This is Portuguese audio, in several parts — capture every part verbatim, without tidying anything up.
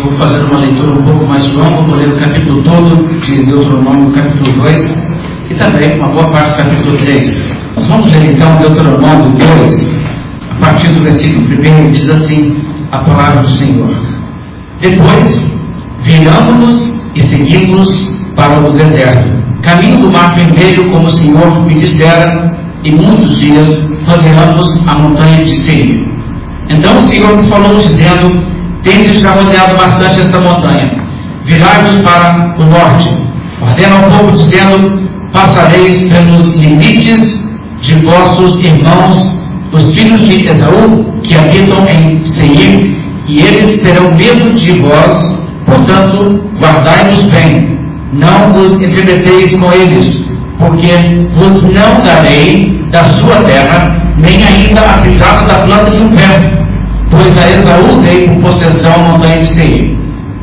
Eu vou fazer uma leitura um pouco mais longa, vou ler o capítulo todo de Deuteronômio, capítulo dois, e também uma boa parte do capítulo três. Nós vamos ler então Deuteronômio dois, a partir do versículo primeiro, diz assim a palavra do Senhor. Depois, viramos-nos e seguimos para o deserto, caminho do mar vermelho, como o Senhor me dissera, e muitos dias rodeamos a montanha de Seir. Então o Senhor me falou dizendo: tendes já rodeado bastante esta montanha, virai-vos para o norte. Ordena ao povo dizendo: passareis pelos limites de vossos irmãos, os filhos de Esaú, que habitam em Seir, e eles terão medo de vós. Portanto, guardai-vos bem, não vos entremeteis com eles, porque vos não darei da sua terra, nem ainda a pisada da planta de um pé, pois a Esaú dei por possessão a montanha de Seir.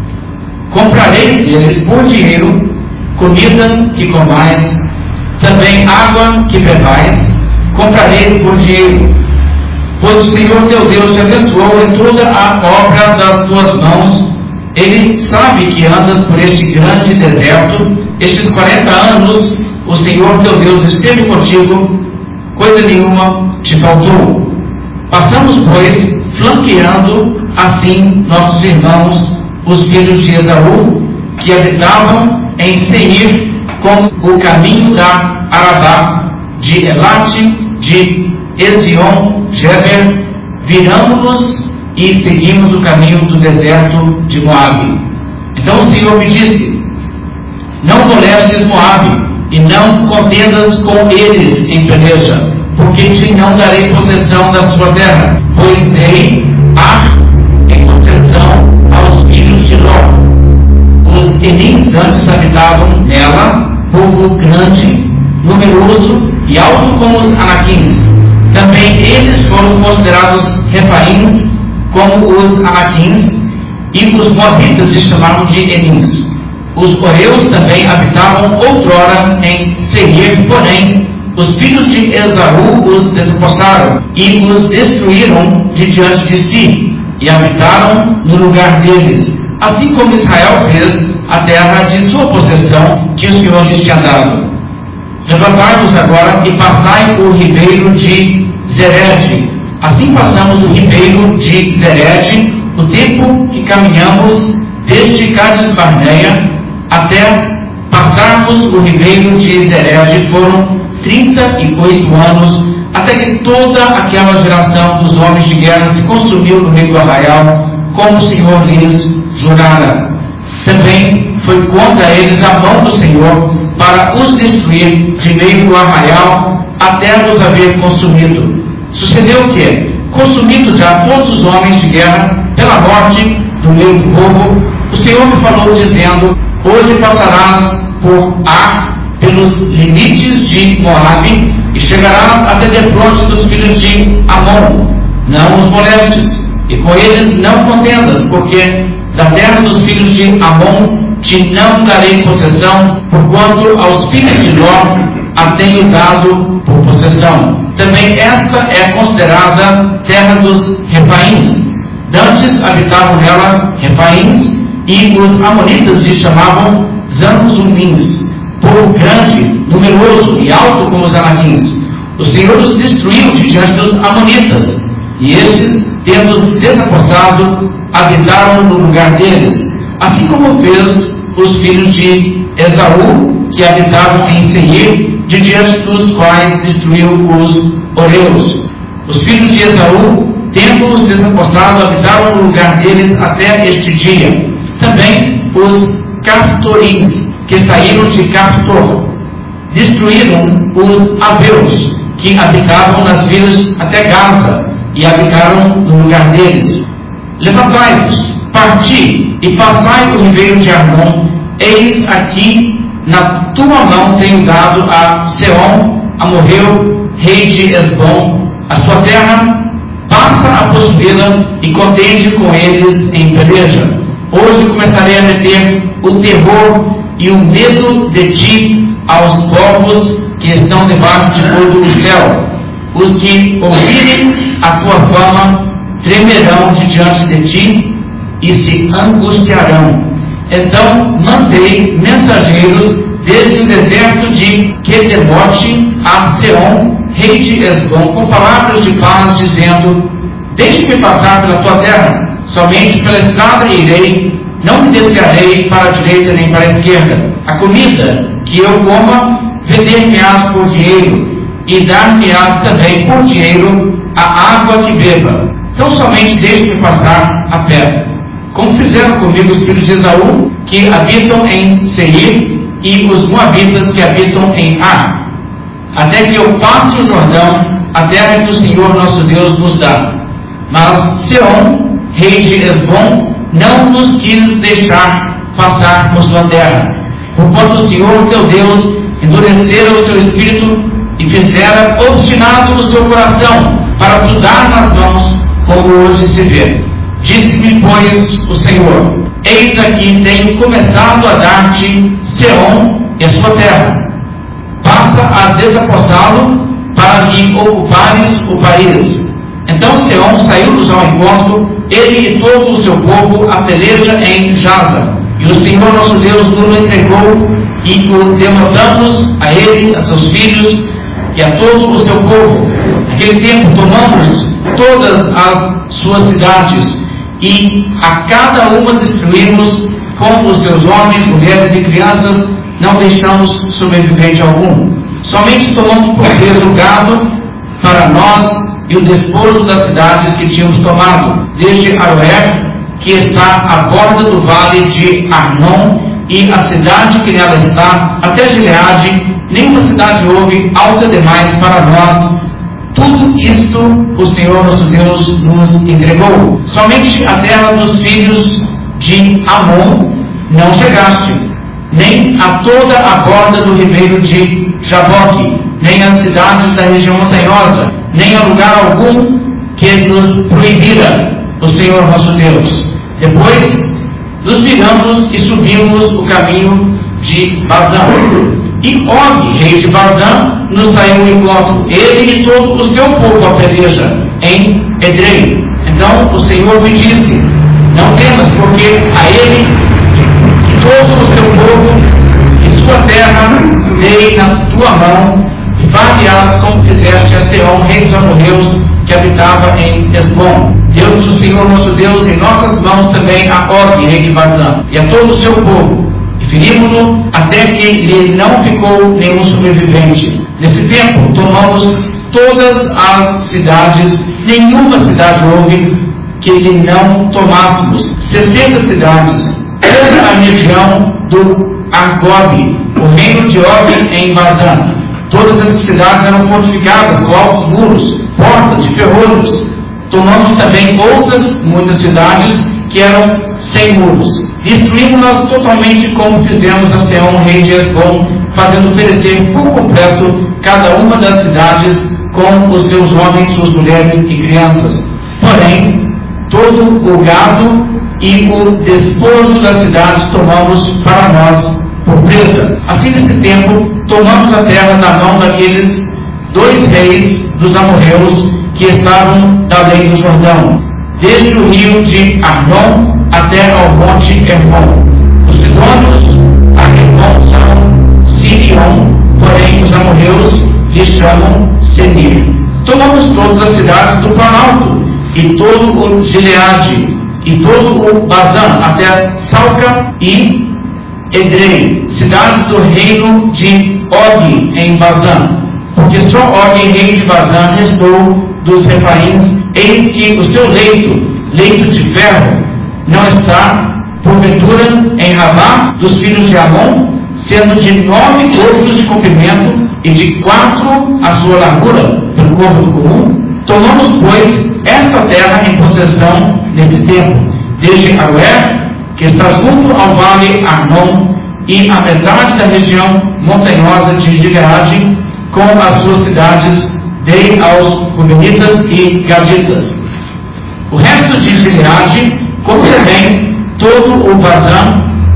Comprareis deles por dinheiro comida que comais, também água que bebais, comprareis por dinheiro, pois o Senhor teu Deus te abençoou em toda a obra das tuas mãos. Ele sabe que andas por este grande deserto, estes quarenta anos o Senhor teu Deus esteve contigo, coisa nenhuma te faltou. Passamos, pois, flanqueando assim nossos irmãos, os filhos de Esaú, que habitavam em Seir, com o caminho da Arabá, de Elate, de Ezion-Geber, viramos-nos e seguimos o caminho do deserto de Moabe. Então o Senhor me disse: não molestes Moabe, e não contendas com eles em peleja, porque te não darei possessão da sua terra, pois dei Ar em possessão aos filhos de Ló. Os Enins antes habitavam nela, povo grande, numeroso e alto como os Anaquins. Também eles foram considerados Refaíns como os Anaquins, e os Moabitas lhes chamavam de Enins. Os Oreus também habitavam outrora em Seir, porém os filhos de Esaú os despostaram e os destruíram de diante de si, e habitaram no lugar deles, assim como Israel fez a terra de sua possessão que o Senhor lhes tinha dado. Levantai-vos agora e passai o ribeiro de Zerede. Assim passamos o ribeiro de Zerede, o tempo que caminhamos desde Cades Barneia até passarmos o ribeiro de Zerede foram trinta e oito anos, até que toda aquela geração dos homens de guerra se consumiu no meio do arraial, como o Senhor lhes jurara. Também foi contra eles a mão do Senhor para os destruir de meio do arraial até os haver consumido. Sucedeu que, consumidos já todos os homens de guerra pela morte do meio do povo, o Senhor me falou dizendo: hoje passarás por Ar, pelos limites de Moabe, e chegarás até defronte dos filhos de Amon. Não os molestes, e com eles não contendas, porque da terra dos filhos de Amon te não darei possessão, porquanto aos filhos de Ló a tenho dado por possessão. Também esta é considerada terra dos Refaíns. Dantes habitavam nela Refaíns, e os amonitas lhe chamavam Zanzumins, povo grande, numeroso e alto como os Anaquins. O Senhor os destruiu de diante dos amonitas, e estes, tendo desapossado, habitaram no lugar deles, assim como fez os filhos de Esaú, que habitavam em Seir, de diante dos quais destruiu os Oreus. Os filhos de Esaú, tendo-os desapossado, habitaram no lugar deles até este dia. Também os Caftorins, que saíram de Caftor, destruíram os Aveus, que habitavam nas vilas até Gaza, e habitaram no lugar deles. Levantai-vos, parti, e passai o ribeiro de Arnon. Eis aqui na tua mão tenho dado a Seom, amorreu, rei de Esbom, a sua terra. Passa a possuí-la e contende com eles em peleja. Hoje começarei a meter o terror e o medo de ti aos povos que estão debaixo de todo o céu. Os que ouvirem a tua fama tremerão de diante de ti, e se angustiarão. Então mandei mensageiros desde o deserto de Quedemote a Seom, rei de Esbom, com palavras de paz, dizendo: deixe-me passar pela tua terra, somente pela estrada irei, não me desviarei para a direita nem para a esquerda. A comida que eu coma, vender-me-ás por dinheiro, e dar-me-ás também por dinheiro a água que beba. Então somente deixe-me passar a pé, como fizeram comigo os filhos de Esaú, que habitam em Seir, e os moabitas que habitam em Ar, até que eu passe o Jordão, a terra que o Senhor nosso Deus nos dá. Mas Seom, rei de Esbom, não nos quis deixar passar por sua terra, porquanto o Senhor teu Deus endurecera o seu espírito e fizera obstinado o seu coração para tu dar nas mãos, como hoje se vê. Disse-me, pois, o Senhor: eis aqui tenho começado a dar-te Seom e a sua terra. Passa a desapossá-lo para lhe ocupares o país. Então Seom saiu-nos ao encontro, ele e todo o seu povo, a peleja em Jaza. E o Senhor nosso Deus nos entregou, e o demandamos a ele, a seus filhos e a todo o seu povo. Naquele tempo tomamos todas as suas cidades, e a cada uma destruímos com os seus homens, mulheres e crianças, não deixamos sobrevivente algum. Somente tomamos por peso o gado para nós e o despojo das cidades que tínhamos tomado, desde Aroer, que está à borda do vale de Arnon, e a cidade que nela está, até Gileade. Nenhuma cidade houve alta demais para nós. Tudo isto o Senhor nosso Deus nos entregou. Somente a terra dos filhos de Amon não chegaste, nem a toda a borda do ribeiro de Jaboque, nem as cidades da região montanhosa, nem a lugar algum que nos proibira o Senhor nosso Deus. Depois nos viramos e subimos o caminho de Bazã. E Og, rei de Bazã, nos saiu ao encontro, ele e todo o seu povo a peleja em Edrei. Então o Senhor me disse: não temas, porque a ele e todo o seu povo e sua terra dei na tua mão, e far-lhe-ás como fizeste a Seom, rei dos amorreus, que habitava em Esbom. Deu-nos o Senhor nosso Deus em nossas mãos também a Og, rei de Bazã, e a todo o seu povo, e ferimos-no até que lhe não ficou nenhum sobrevivente. Nesse tempo tomamos todas as cidades, nenhuma cidade houve que lhe não tomássemos. Sessenta cidades, toda a região do Argob, o reino de Og em Bazã. Todas essas cidades eram fortificadas com altos muros, portas e ferrolhos. Tomamos também outras muitas cidades que eram sem muros. Destruímos-nas totalmente, como fizemos a Seom, rei de Esbom, fazendo perecer por completo cada uma das cidades com os seus homens, suas mulheres e crianças. Porém, todo o gado e o despojo das cidades tomamos para nós por presa. Assim, nesse tempo, tomamos a terra na mão daqueles dois reis dos amorreus que estavam da lei do Jordão, desde o rio de Arnon até ao monte Hermon. Os sidônios a Hermon são Sirion, porém os amorreus lhe chamam Senir. Tomamos todas as cidades do Planalto, e todo o Gileade, e todo o Bazã, até Salca e Edrei, cidades do reino de Og em Bazã, porque só Og, rei de Bazã, restou dos Refaíns. Eis que o seu leito, leito de ferro, não está, porventura, em Rabá dos filhos de Amon, sendo de nove côvados de comprimento e de quatro a sua largura, pelo côvado comum. Tomamos, pois, esta terra em possessão nesse tempo, desde Aroer, que está junto ao vale Arnon, e a metade da região montanhosa de Gileade, com as suas cidades, dei aos Rubenitas e Gaditas. O resto de Gileade, como também todo o Bazã,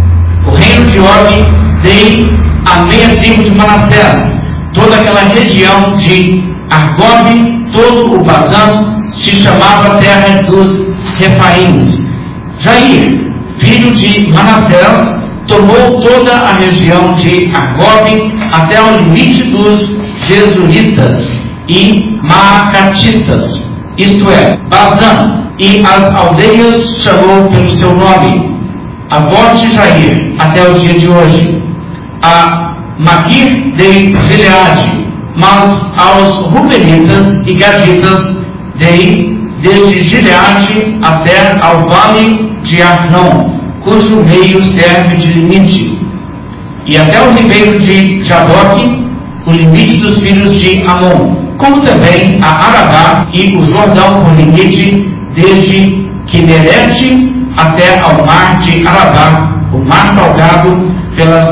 o reino de Og, dei a meia tribo de Manassés. Toda aquela região de Argob, todo o Bazã, se chamava terra dos Refaíns. Jair, filho de Manassés, tomou toda a região de Argob até o limite dos Jesuritas e Maacatitas, isto é, Bazã, e as aldeias chamou pelo seu nome, a voz de Jair, até o dia de hoje, a Maquir de Gileade, mas aos Rubenitas e Gaditas dei desde Gileade até ao vale de Arnon, cujo meio serve de limite, e até o ribeiro de Jaboque, o limite dos filhos de Amon, como também a Arabá e o Jordão por limite, desde Quinerete até ao mar de Arabá, o mar salgado pelas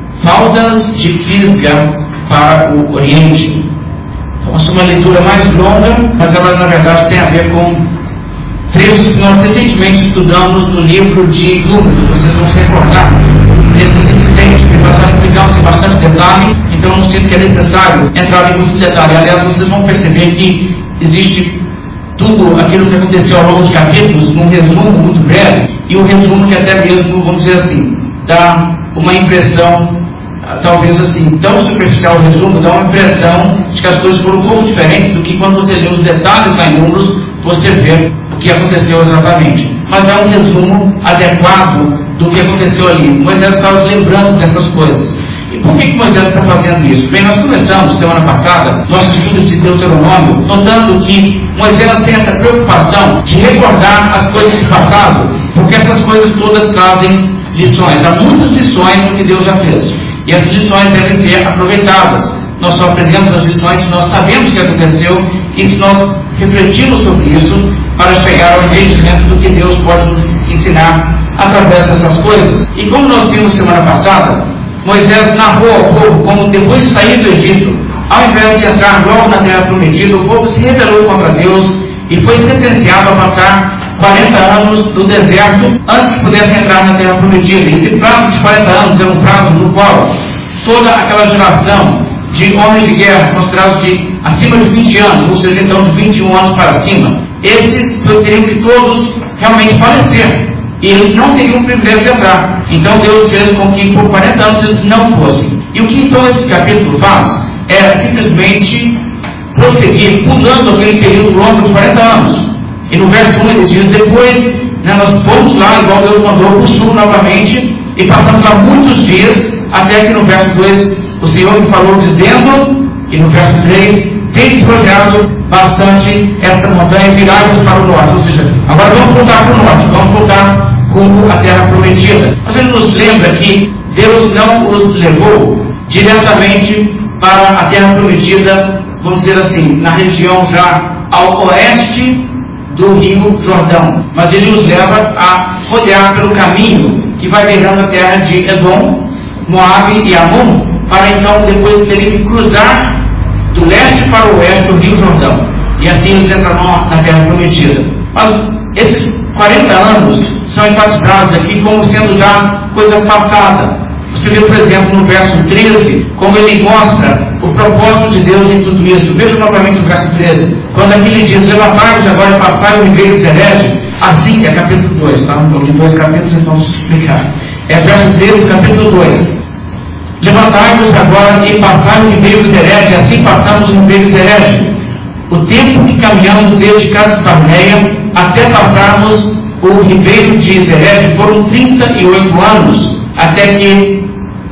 faldas de Fisga para o Oriente. Então, essa é uma leitura mais longa, mas ela na verdade tem a ver com trechos que nós recentemente estudamos no livro de Números. Vocês vão se recordar desse incidente que nós já explicamos em bastante detalhe, então não sinto que é necessário entrar em muito detalhe. Aliás, vocês vão perceber que existe tudo aquilo que aconteceu ao longo de capítulos num resumo muito breve, e um resumo que até mesmo, vamos dizer assim, dá uma impressão, talvez assim, tão superficial o resumo, dá uma impressão de que as coisas foram um pouco diferentes do que quando você lê os detalhes lá em Números, você vê o que aconteceu exatamente. Mas é um resumo adequado do que aconteceu ali. Moisés estava lembrando dessas coisas. E por que, que Moisés está fazendo isso? Bem, nós começamos semana passada nossos estudos de Deuteronômio, notando que Moisés tem essa preocupação de recordar as coisas do passado, porque essas coisas todas trazem lições. Há muitas lições no que Deus já fez, e essas lições devem ser aproveitadas. Nós só aprendemos as lições se nós sabemos o que aconteceu e se nós refletimos sobre isso para chegar ao entendimento do que Deus pode nos ensinar através dessas coisas. E como nós vimos semana passada, Moisés narrou ao povo como, depois de sair do Egito, ao invés de entrar logo na terra prometida, o povo se rebelou contra Deus e foi sentenciado a passar quarenta anos no deserto antes que pudesse entrar na terra prometida. Esse prazo de quarenta anos é um prazo no qual toda aquela geração de homens de guerra, considerados de acima de vinte anos, ou seja, então de vinte e um anos para cima, esses teriam que todos realmente falecer, e eles não teriam o privilégio de entrar. Então Deus fez com que por quarenta anos eles não fossem. E o que então esse capítulo faz é simplesmente prosseguir, pulando aquele período longo dos quarenta anos. E no verso um ele diz: depois, né, nós fomos lá, igual Deus mandou, para o sul novamente, e passamos lá muitos dias, até que no verso dois o Senhor me falou dizendo, e no verso três, tem desbrojado bastante esta montanha e virai-vos para o norte. Ou seja, agora vamos voltar para o norte, vamos voltar rumo à terra prometida. Mas ele nos lembra que Deus não os levou diretamente para a terra prometida, vamos dizer assim, na região já ao oeste do rio Jordão, mas ele os leva a rodear pelo caminho que vai beirando a terra de Edom, Moabe e Amon, para então depois terem que cruzar do leste para o oeste o rio Jordão, e assim eles entrarão na terra prometida. Mas esses quarenta anos são enfatizados aqui como sendo já coisa passada. Você vê, por exemplo, no verso treze, como ele mostra o propósito de Deus em tudo isso. Veja novamente o verso treze, quando aqui ele diz: levantai-vos agora e passai o ribeiro de Zerede. Assim, é capítulo dois, tá? Então, em dois capítulos, então vamos explicar. É verso treze, capítulo dois. Levantai-vos agora e passai o ribeiro de Zerede. Assim passamos o ribeiro de Zerede. O tempo que caminhamos desde Cades Barneia até passarmos o ribeiro de Zerede foram trinta e oito anos, até que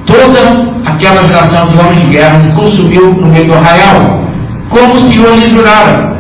toda aquela geração de homens de guerra se consumiu no meio do arraial, como o Senhor lhes jurara.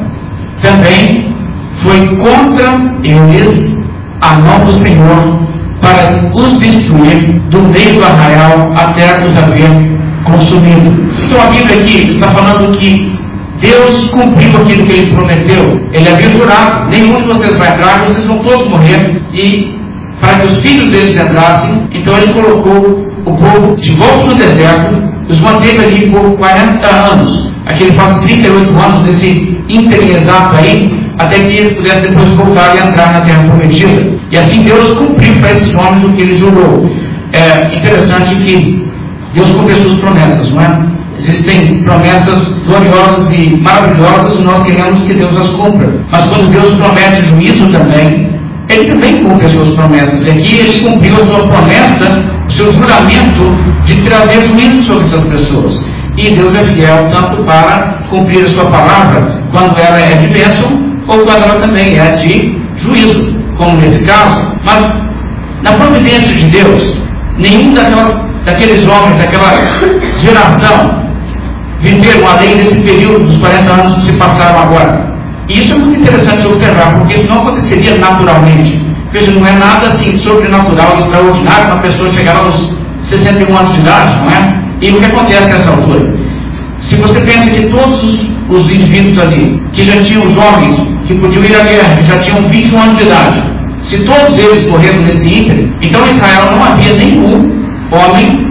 Também foi contra eles a mão do Senhor para os destruir do meio do arraial até os haver consumido. Então a Bíblia aqui está falando que Deus cumpriu aquilo que Ele prometeu. Ele havia jurado: nenhum de vocês vai entrar, vocês vão todos morrer. E para que os filhos deles entrassem, então Ele colocou o povo de volta no deserto, os manteve ali por quarenta anos. Aqui ele faz trinta e oito anos desse ínterim exato aí, até que eles pudessem depois voltar e entrar na terra prometida. E assim Deus cumpriu para esses homens o que Ele jurou. É interessante que Deus cumpre as suas promessas, não é? Existem promessas gloriosas e maravilhosas e nós queremos que Deus as cumpra. Mas quando Deus promete juízo também, ele também cumpre as suas promessas. E aqui ele cumpriu a sua promessa, o seu juramento de trazer juízo sobre essas pessoas. E Deus é fiel tanto para cumprir a sua palavra, quando ela é de bênção, ou quando ela também é de juízo, como nesse caso. Mas, na providência de Deus, nenhum daquelas, daqueles homens, daquela geração, viveram além desse período dos quarenta anos que se passaram agora. E isso é muito interessante observar, porque isso não aconteceria naturalmente. Veja, não é nada assim sobrenatural, extraordinário, uma pessoa chegar aos sessenta e um anos de idade, não é? E o que acontece nessa altura? Se você pensa que todos os, os indivíduos ali, que já tinham os homens, que podiam ir à guerra, que já tinham vinte e um anos de idade, se todos eles morreram nesse ínterim, então em Israel não havia nenhum homem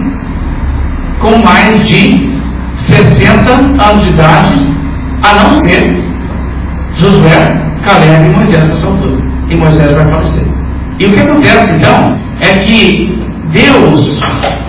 com mais de sessenta anos de idade, a não ser Josué, Caleb e Moisés nessa altura. E Moisés vai falecer. E o que acontece então é que Deus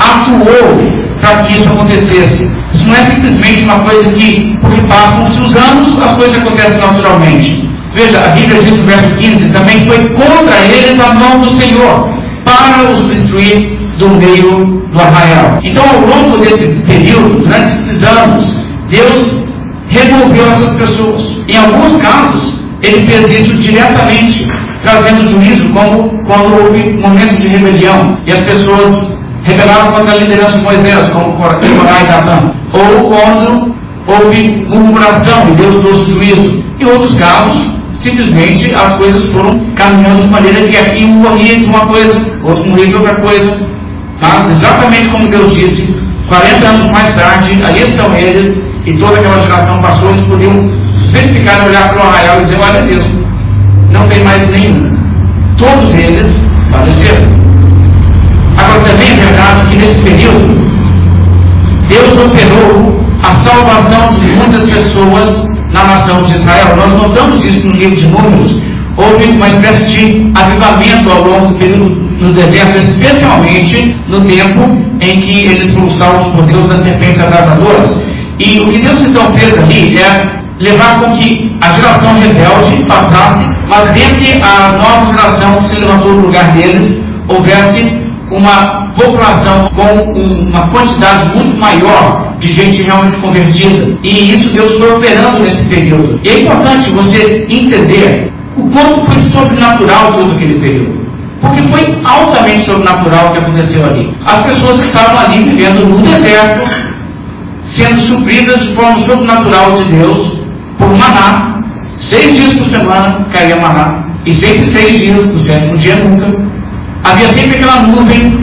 atuou para que isso acontecesse. Isso não é simplesmente uma coisa que, porque passam-se os anos, as coisas acontecem naturalmente. Veja, a Bíblia diz no verso quinze, também foi contra eles a mão do Senhor, para os destruir do meio do arraial. Então, ao longo desse período, durante esses anos, Deus removeu essas pessoas. Em alguns casos, ele fez isso diretamente, trazendo juízo, como quando houve momentos de rebelião, e as pessoas rebelaram contra a liderança de Moisés, como Corá e Datã, ou quando houve murmuração e Deus trouxe juízo. Em outros casos, simplesmente as coisas foram caminhando de maneira que aqui um morria de uma coisa, outro morria de outra coisa. Mas, exatamente como Deus disse, quarenta anos mais tarde, ali estão eles, e toda aquela geração passou, eles podiam verificar, olhar para o arraial e dizer, olha Deus, não tem mais nenhum. Todos eles faleceram. Agora, também é verdade que nesse período, Deus operou a salvação de muitas pessoas na nação de Israel. Nós notamos isso no livro de Números. Houve uma espécie de avivamento ao longo do período no deserto, especialmente no tempo em que eles foram salvos por Deus das serpentes abrasadoras. E o que Deus então fez ali é levar com que a geração rebelde passasse, mas dentre a nova geração que se levantou no lugar deles, houvesse uma população com uma quantidade muito maior de gente realmente convertida. E isso Deus foi operando nesse período. E é importante você entender o quanto foi sobrenatural todo aquele período. Porque foi altamente sobrenatural o que aconteceu ali. As pessoas estavam ali vivendo no deserto, sendo supridas de forma sobrenatural de Deus por maná. Seis dias por semana caía maná. E sempre seis dias, no sétimo dia nunca. Havia sempre aquela nuvem,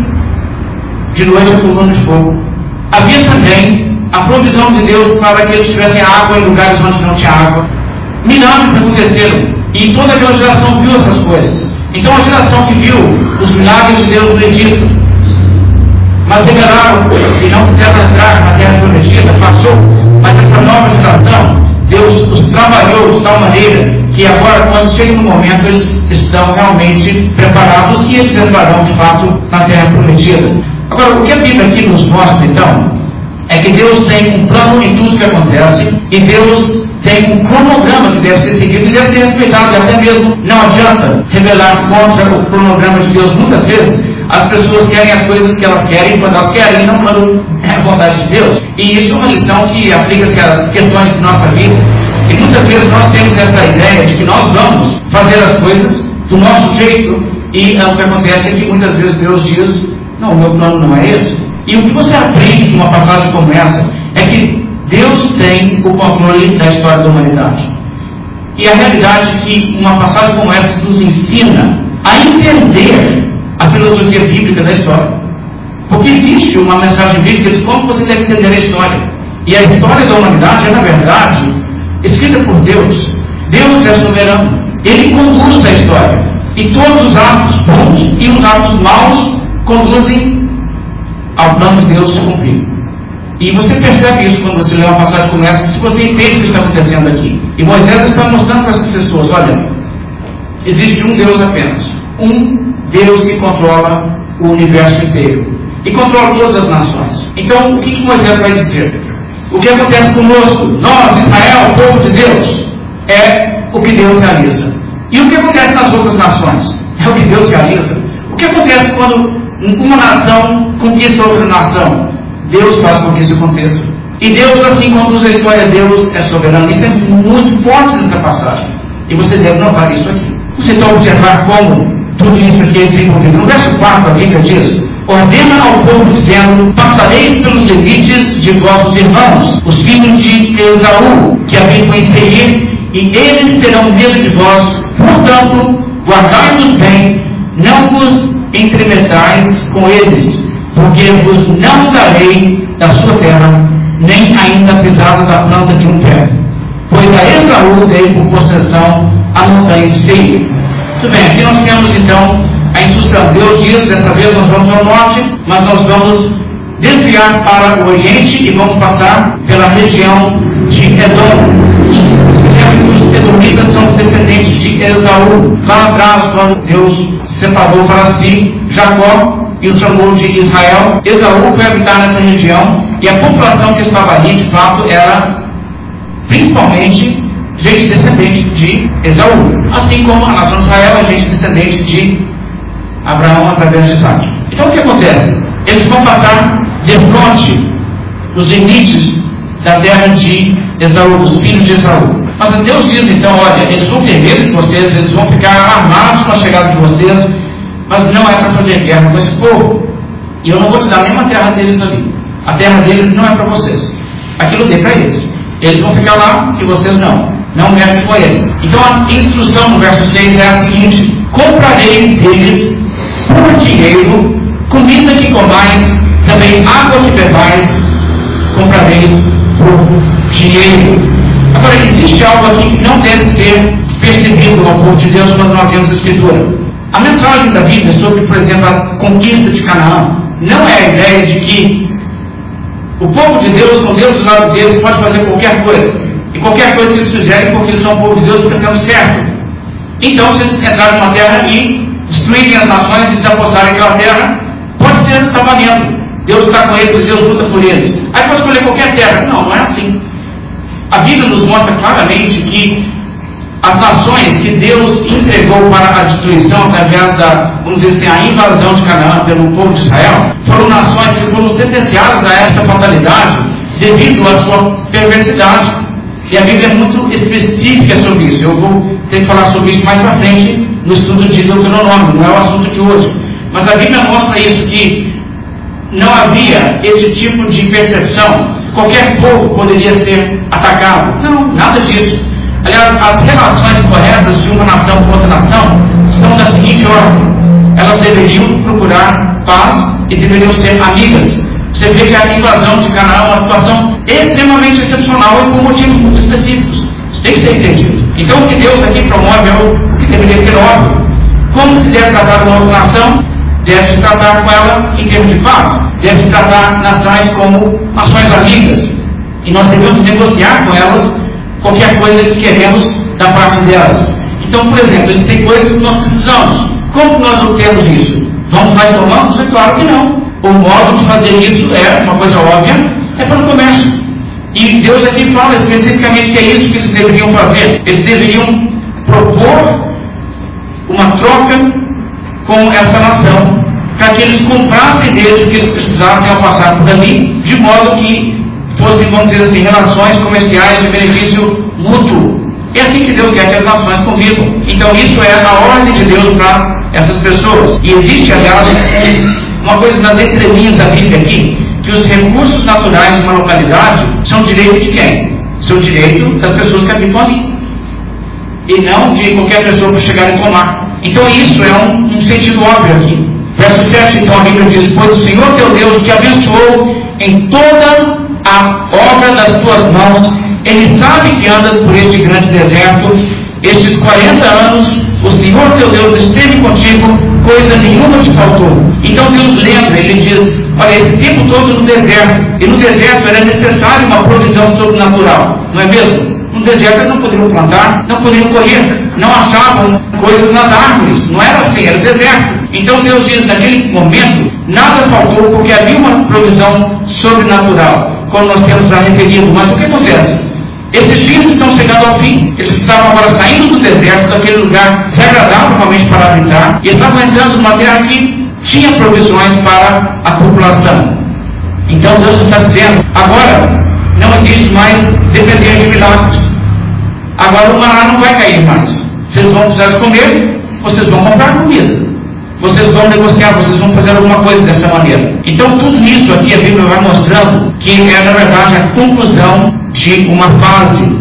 de noite a coluna de fogo. Havia também a provisão de Deus para que eles tivessem água em lugares onde não tinha água. Milagres aconteceram. E toda aquela geração viu essas coisas. Então a geração que viu os milagres de Deus no Egito, mas revelaram e não quiseram entrar na terra prometida, passou. Mas essa nova geração, Deus os trabalhou de tal maneira que agora, quando chega no momento, eles estão realmente preparados e eles entrarão de fato na terra prometida. Agora, o que a Bíblia aqui nos mostra então é que Deus tem um plano em tudo que acontece, e Deus tem um cronograma que deve ser seguido e deve ser respeitado. E até mesmo não adianta rebelar contra o cronograma de Deus. Muitas vezes as pessoas querem as coisas que elas querem quando elas querem, e não quando é a vontade de Deus. E isso é uma lição que aplica-se a questões de nossa vida. E muitas vezes nós temos essa ideia de que nós vamos fazer as coisas do nosso jeito, e o que acontece é que muitas vezes Deus diz, não, o meu plano não é esse. E o que você aprende numa passagem como essa é que Deus tem o controle da história da humanidade. E a realidade é que uma passagem como essa nos ensina a entender a filosofia bíblica da história. Porque existe uma mensagem bíblica de como você deve entender a história. E a história da humanidade é, na verdade, escrita por Deus. Deus é soberano. Ele conduz a história. E todos os atos bons e os atos maus conduzem ao plano de Deus se cumprir. E você percebe isso quando você lê uma passagem como essa, se você entende o que está acontecendo aqui. E Moisés está mostrando para essas pessoas, olha, existe um Deus apenas. Um Deus que controla o universo inteiro. E controla todas as nações. Então, o que, que Moisés vai dizer? O que acontece conosco, nós, Israel, povo de Deus, é o que Deus realiza. E o que acontece nas outras nações? É o que Deus realiza. O que acontece quando uma nação conquista outra nação? Deus faz com que isso aconteça. E Deus assim conduz a história. Deus é soberano. Isso é muito forte nessa passagem. E você deve notar isso aqui. Você está observar como tudo isso aqui é desenvolvido. No verso quatro, a Bíblia diz: ordena ao povo dizendo: passareis pelos limites de vossos irmãos, os filhos de Esaú, que habitam em Seir, e eles terão medo de vós. Portanto, guardai-vos bem, não vos entremetais com eles, porque vos não darei da sua terra, nem ainda a pisada da planta de um pé. Pois a Esaú dei por possessão a montanha de Seir. Muito bem, aqui nós temos então a instrução. Deus diz: dessa vez nós vamos ao norte, mas nós vamos desviar para o oriente e vamos passar pela região de Edom. Os edomitas são os descendentes de Esaú. Lá atrás, quando Deus separou para si Jacó e o chamou de Israel, Esaú foi habitar nessa região, e a população que estava ali, de fato, era principalmente gente descendente de Esaú, assim como a nação de Israel é gente descendente de Abraão através de Isaac. Então o que acontece? Eles vão passar de fronte os limites da terra de Esaú, dos filhos de Esaú. Mas Deus diz então: olha, eles vão ter medo de vocês, eles vão ficar armados com a chegada de vocês, mas não é para fazer guerra com esse povo. E eu não vou te dar nenhuma terra deles ali. A terra deles não é para vocês. Aquilo eu dei para eles. Eles vão ficar lá e vocês não. Não mexem com eles. Então a instrução no verso seis é a seguinte: comprareis deles por dinheiro comida que comais, também água que bebais, comprareis por dinheiro. Agora, existe algo aqui que não deve ser percebido ao povo de Deus quando nós vemos a Escritura. A mensagem da Bíblia sobre, por exemplo, a conquista de Canaã não é a ideia de que o povo de Deus, com Deus do lado deles, pode fazer qualquer coisa. E qualquer coisa que eles fizerem, porque eles são o povo de Deus, fica sendo certo. Então, se eles entrarem numa terra e destruírem as nações e desapossarem aquela terra, pode ser, está valendo. Deus está com eles e Deus luta por eles. Aí pode escolher qualquer terra. Não, não é assim. A Bíblia nos mostra claramente que as nações que Deus entregou para a destruição através da, vamos dizer assim, a invasão de Canaã pelo povo de Israel, foram nações que foram sentenciadas a essa fatalidade devido à sua perversidade. E a Bíblia é muito específica sobre isso. Eu vou ter que falar sobre isso mais para frente no estudo de Deuteronômio, não é o assunto de hoje. Mas a Bíblia mostra isso, que não havia esse tipo de percepção. Qualquer povo poderia ser atacado. Não, nada disso. Aliás, as relações corretas de uma nação com outra nação são da seguinte ordem: elas deveriam procurar paz e deveriam ser amigas. Você vê que a invasão de Canaã é uma situação extremamente excepcional e por motivos muito específicos. Isso tem que ser entendido. Então, o que Deus aqui promove é o que deveria ser óbvio. Como se deve tratar uma outra nação? Deve-se tratar com ela em termos de paz. Deve-se tratar nações como nações amigas. E nós devemos negociar com elas qualquer coisa que queremos da parte delas. Então, por exemplo, existem coisas que nós precisamos. Como nós obtemos isso? Vamos lá e tomamos? É claro que não. O modo de fazer isso é uma coisa óbvia, é pelo comércio. E Deus aqui fala especificamente que é isso que eles deveriam fazer. Eles deveriam propor uma troca com essa nação, para que eles comprassem deles o que eles precisassem ao passar por ali, de modo que fossem, vamos dizer assim, relações comerciais de benefício mútuo. É assim que Deus quer que as nações convivam. Então isso é a ordem de Deus para essas pessoas. E existe, aliás, uma coisa das entrelinhas da Bíblia aqui, que os recursos naturais de uma localidade são direito de quem? São direito das pessoas que habitam ali, e não de qualquer pessoa para chegar e tomar. Então isso é um, um sentido óbvio aqui. Verso sete, então a Bíblia diz: pois o Senhor teu Deus te abençoou em toda a obra das tuas mãos, Ele sabe que andas por este grande deserto, estes quarenta anos, o Senhor teu Deus esteve contigo, coisa nenhuma te faltou. Então Deus lembra, Ele diz: olha, esse tempo todo no deserto, e no deserto era necessário uma provisão sobrenatural, não é mesmo? No deserto eles não poderiam plantar, não poderiam colher, não achavam coisas nas árvores, não era assim, era deserto. Então Deus diz, naquele momento, nada faltou, porque havia uma provisão sobrenatural, como nós temos já referido. Mas o que acontece? Esses dias estão chegando ao fim. Eles estavam agora saindo do deserto, daquele lugar desagradável realmente para habitar, e estavam entrando numa terra que tinha provisões para a população. Então Deus está dizendo, agora não existe mais depender de milagres. Agora o maná não vai cair mais. Vocês vão precisar de comer, vocês vão comprar comida. Vocês vão negociar, vocês vão fazer alguma coisa dessa maneira. Então tudo isso aqui a Bíblia vai mostrando que é na verdade a conclusão de uma fase.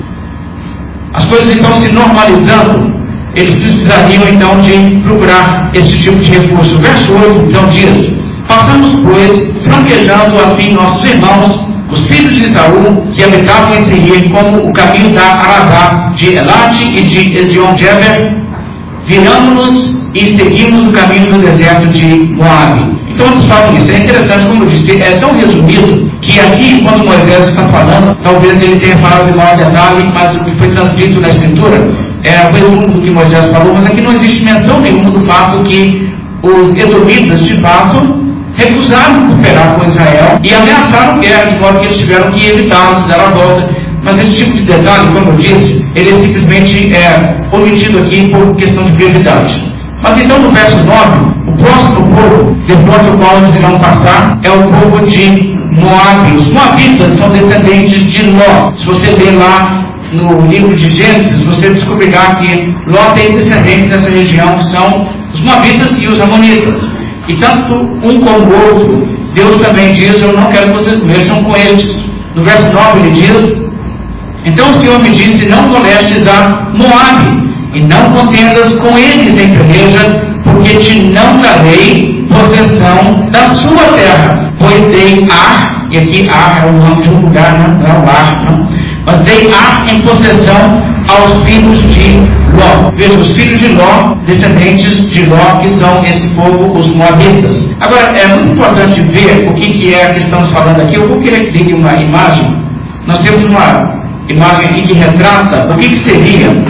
As coisas então se normalizando, eles precisariam então de procurar esse tipo de recurso. O verso oito então diz: passamos pois franquejando assim nossos irmãos, os filhos de Esaú, que habitavam em Seir, como o caminho da Arabá, de Elate e de Ezion-Geber, viramos-nos e seguimos o caminho do deserto de Moabe. Então eles falam isso. É interessante, como eu disse, é tão resumido que aqui, quando Moisés está falando, talvez ele tenha falado de maior detalhe, mas o que foi transcrito na Escritura é o resumo do que Moisés falou, mas aqui não existe menção nenhuma do fato que os edomitas, de fato, recusaram cooperar com Israel e ameaçaram guerra, de modo que eles tiveram que evitá-los, dar a volta. Mas esse tipo de detalhe, como eu disse, ele é simplesmente é, omitido aqui por questão de brevidade. Mas então no verso nove, o próximo povo, depois do qual eles irão passar, é o povo de Moabe. Os moabitas são descendentes de Ló. Se você ler lá no livro de Gênesis, você descobrirá que Ló tem descendentes nessa região, que são os moabitas e os amonitas. E tanto um como o outro, Deus também diz: eu não quero que vocês mexam com estes. No verso nove ele diz: então o Senhor me disse: não molestes a Moabe, e não contendas com eles em peleja, porque te não darei possessão da sua terra, pois dei Ar, e aqui Ar é o nome de um lugar, não, não é o Ar, não, mas dei Ar em possessão aos filhos de Ló. Veja, os filhos de Ló, descendentes de Ló, que são esse povo, os moabitas. Agora, é muito importante ver o que, que é que estamos falando aqui. Eu vou querer que ligue uma imagem. Nós temos uma imagem aqui que retrata o que, que seria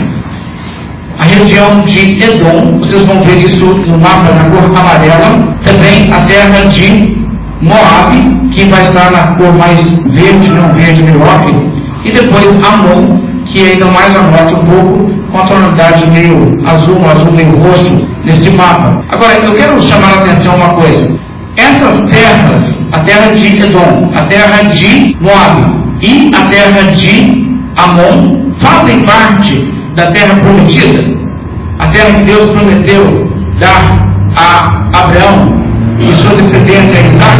a região de Edom. Vocês vão ver isso no mapa na cor amarela. Também a terra de Moabe, que vai estar na cor mais verde, não verde, melhor. E depois Amon, que é ainda mais a norte um pouco, com a tonalidade meio azul, um azul meio roxo nesse mapa. Agora, eu quero chamar a atenção uma coisa. Essas terras, a terra de Edom, a terra de Moabe e a terra de Amon, fazem parte da terra prometida, a terra que Deus prometeu dar a Abraão e sua descendência a Isaac.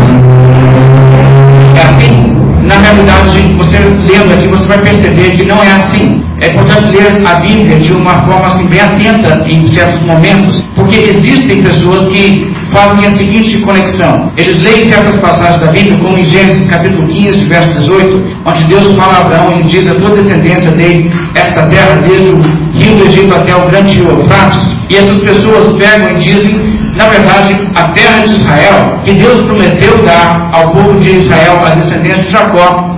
É assim? Na realidade, você lendo aqui, você vai perceber que não é assim. É importante ler a Bíblia de uma forma assim, bem atenta em certos momentos, porque existem pessoas que fazem a seguinte conexão. Eles leem certas passagens da Bíblia, como em Gênesis capítulo quinze, verso dezoito, onde Deus fala a Abraão e diz: a tua descendência dele esta terra, desde o rio do Egito até o grande rio Eufrates. E essas pessoas pegam e dizem, na verdade, a terra de Israel, que Deus prometeu dar ao povo de Israel, a descendência de Jacó,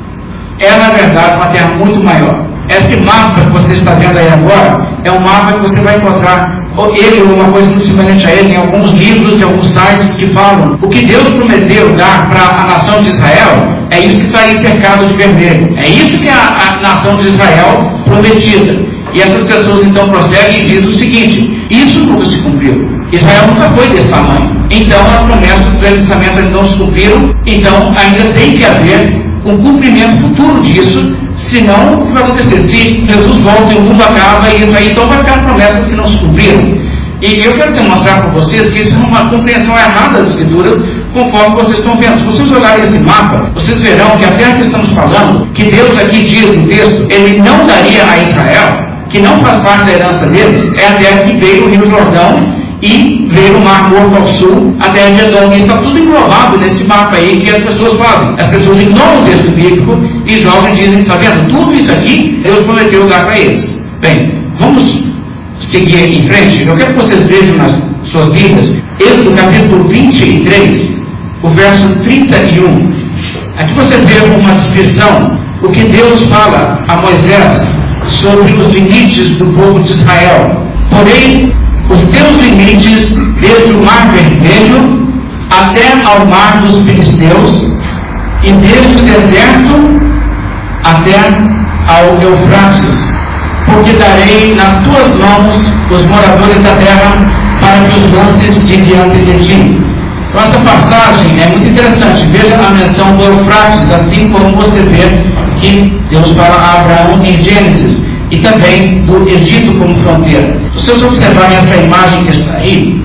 é na verdade uma terra muito maior. Esse mapa que você está vendo aí agora é um mapa que você vai encontrar ele ou uma coisa muito semelhante a ele em alguns livros e alguns sites que falam o que Deus prometeu dar para a nação de Israel. É isso que está aí cercado de vermelho. É isso que é a, a nação de Israel prometida. E essas pessoas então prosseguem e dizem o seguinte: isso nunca se cumpriu. Israel nunca foi desse tamanho. Então as promessas do ajustamento ainda não se cumpriram. Então ainda tem que haver um cumprimento futuro disso. Senão, o que vai acontecer? Se Jesus volta e o mundo acaba, e isso aí então vai ficar promessas que não se cumpriram. E eu quero demonstrar para vocês que isso é uma compreensão errada das Escrituras, conforme vocês estão vendo. Se vocês olharem esse mapa, vocês verão que a terra que estamos falando, que Deus aqui diz no texto, ele não daria a Israel, que não faz parte da herança deles, é a terra que veio o Rio Jordão e veio o Mar Morto ao sul, a terra de Edom. E está tudo englobado nesse mapa aí que as pessoas fazem. As pessoas ignoram o texto bíblico e jogam e dizem: está vendo? Tudo isso aqui Deus prometeu dar para eles. Bem, vamos seguir em frente. Eu quero que vocês vejam nas suas Bíblias, Êxodo capítulo vinte e três, o verso trinta e um. Aqui você vê uma descrição, o que Deus fala a Moisés sobre os limites do povo de Israel. Porém, os teus limites, desde o mar vermelho até ao mar dos filisteus, e desde o deserto até ao Eufrates, porque darei nas tuas mãos os moradores da terra, para que os lances de diante de ti. Então, essa passagem é muito interessante. Veja a menção do Eufrates, assim como você vê que Deus fala a Abraão em Gênesis, e também do Egito como fronteira. Se vocês observarem essa imagem que está aí,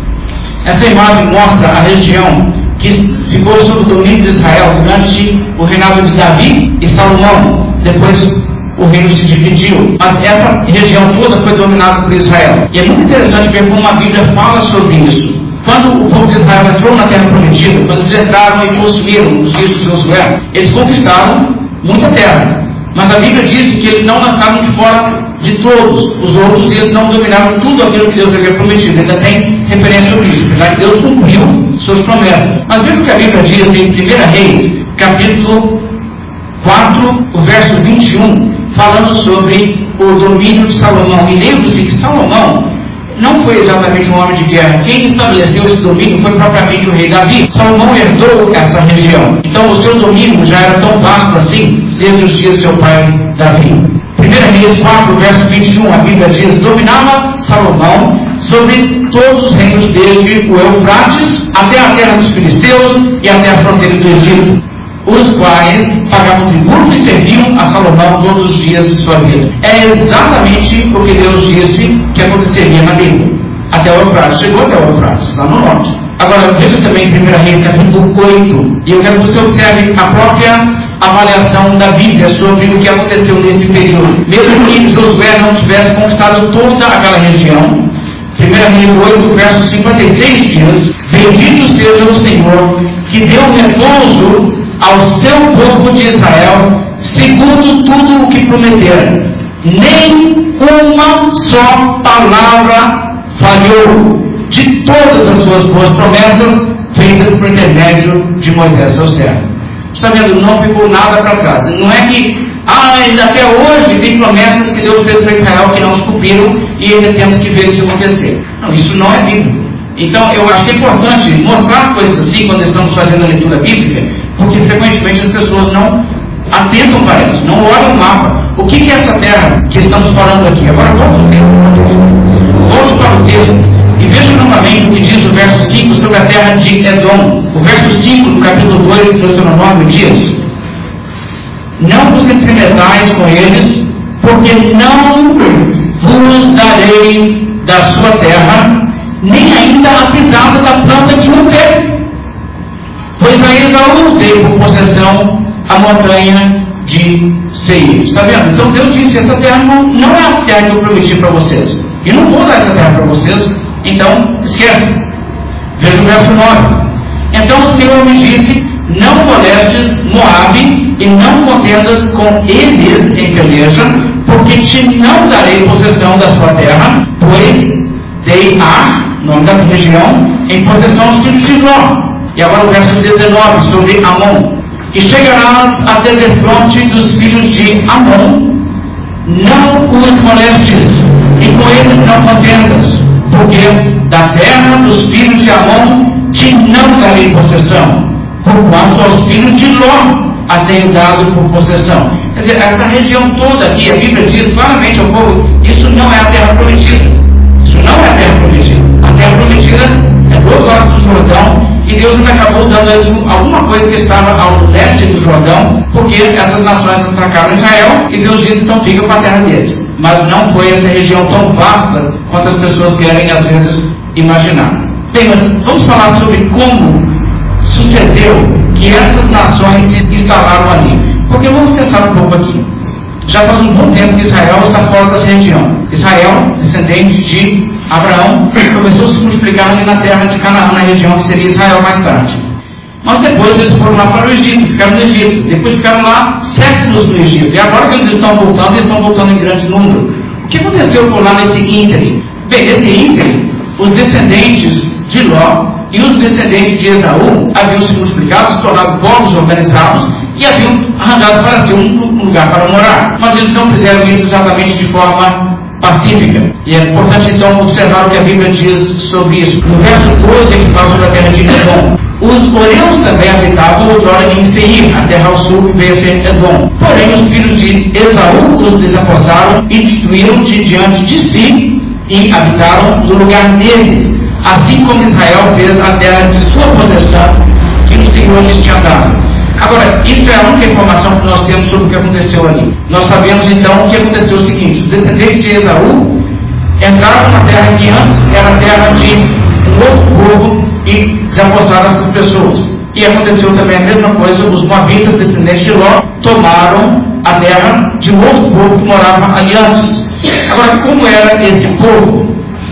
essa imagem mostra a região que ficou sob o domínio de Israel durante o reinado de Davi e Salomão. Depois o reino se dividiu, mas essa região toda foi dominada por Israel. E é muito interessante ver como a Bíblia fala sobre isso. Quando o povo de Israel entrou na terra prometida, quando eles entraram e possuíram os filhos de Josué, eles conquistaram muita terra. Mas a Bíblia diz que eles não lançaram de fora de todos os outros, e eles não dominaram tudo aquilo que Deus havia prometido. Ainda tem referência sobre isso, apesar que Deus cumpriu suas promessas. Mas veja o que a Bíblia diz em primeira Reis, capítulo quatro, o verso vinte e um, falando sobre o domínio de Salomão. E lembre-se que Salomão não foi exatamente um homem de guerra. Quem estabeleceu esse domínio foi propriamente o rei Davi. Salomão herdou essa região. Então o seu domínio já era tão vasto assim, desde os dias de seu pai Davi. primeira Reis quatro, verso vinte e um, a Bíblia diz: dominava Salomão sobre todos os reinos, desde o Eufrates até a terra dos filisteus e até a fronteira do Egito, os quais pagavam tributo e serviam a Salomão todos os dias de sua vida. É exatamente o que Deus disse que aconteceria na Bíblia. Até o Eufrates, chegou até o Eufrates, lá no norte. Agora, veja também em primeira Reis, capítulo oito, e eu quero que você observe a própria avaliação da Bíblia sobre o que aconteceu nesse período. Mesmo que Josué não tivesse conquistado toda aquela região, primeira Reis oito, verso cinquenta e seis diz: bendito seja o Senhor, que deu repouso ao seu povo de Israel, segundo tudo o que prometera. Nem uma só palavra falhou de todas as suas boas promessas feitas por intermédio de Moisés, seu servo. Está vendo? Não ficou nada para trás. Não é que, ah, ainda até hoje tem promessas que Deus fez para Israel que não se cumpriram e ainda temos que ver isso acontecer. Não, isso não é bíblico. Então, eu acho que é importante mostrar coisas assim quando estamos fazendo a leitura bíblica, porque frequentemente as pessoas não atentam para elas, não olham o mapa. O que é essa terra que estamos falando aqui? Agora volte o texto. Volte para o texto e veja novamente o que diz o verso cinco sobre a terra de Edom. O verso cinco do capítulo dois do Deuteronômio diz: não vos entremetais com eles, porque não vos darei da sua terra, nem ainda a pisada da planta de um pé, pois a Esaú dei por possessão a montanha de Seir. Está vendo? Então Deus disse: essa terra não, não é a terra que eu prometi para vocês, e não vou dar essa terra para vocês, então esquece. Veja o verso nove. Então o Senhor me disse: não molestes Moabe e não contendas com eles em peleja, porque te não darei possessão da sua terra, pois dei a, nome da região, em possessão aos filhos de Ló. E agora o verso dezenove, sobre Amon: e chegarás até de fronte dos filhos de Amon, não os molestes, e com eles não contendas, porque da terra dos filhos de Amon te não darei possessão, porquanto aos filhos de Ló a tenho dado por possessão. Quer dizer, essa região toda aqui, a Bíblia diz claramente ao povo: isso não é a terra prometida. Isso não é a terra prometida. A terra prometida é do outro lado do Jordão, e Deus acabou dando a eles alguma coisa que estava ao leste do Jordão, porque essas nações atacaram Israel, e Deus disse: então fica para a terra deles. Mas não foi essa região tão vasta quanto as pessoas querem às vezes imaginar. Bem, mas vamos falar sobre como sucedeu que essas nações se instalaram ali. Porque vamos pensar um pouco aqui. Já faz um bom tempo que Israel está fora dessa região. Israel, descendente de Abraão, começou a se multiplicar ali na terra de Canaã, na região que seria Israel mais tarde. Mas depois eles foram lá para o Egito, ficaram no Egito. Depois ficaram lá séculos no Egito. E agora que eles estão voltando, eles estão voltando em grande número. O que aconteceu por lá nesse ínterim? Bem, nesse ínterim, os descendentes de Ló e os descendentes de Esaú haviam se multiplicado, se tornado povos organizados e haviam arranjado para si um lugar para morar. Mas eles não fizeram isso exatamente de forma pacífica. E é importante então observar o que a Bíblia diz sobre isso. No verso doze, que fala sobre a terra de Edom: os moreus da também habitavam outrora em Seir, a terra ao sul que veio a ser Edom. Porém, os filhos de Esaú os desapossaram e destruíram-de diante de si e habitaram no lugar deles, assim como Israel fez a terra de sua possessão que o Senhor lhes tinha dado. Agora, isso é a única informação que nós temos sobre o que aconteceu ali. Nós sabemos então o que aconteceu o seguinte: os descendentes de Esaú entraram na terra que antes era a terra de um outro povo e desapossaram essas pessoas. E aconteceu também a mesma coisa: os moabitas, descendentes de Ló, tomaram a terra de um outro povo que morava ali antes. Agora, como era esse povo?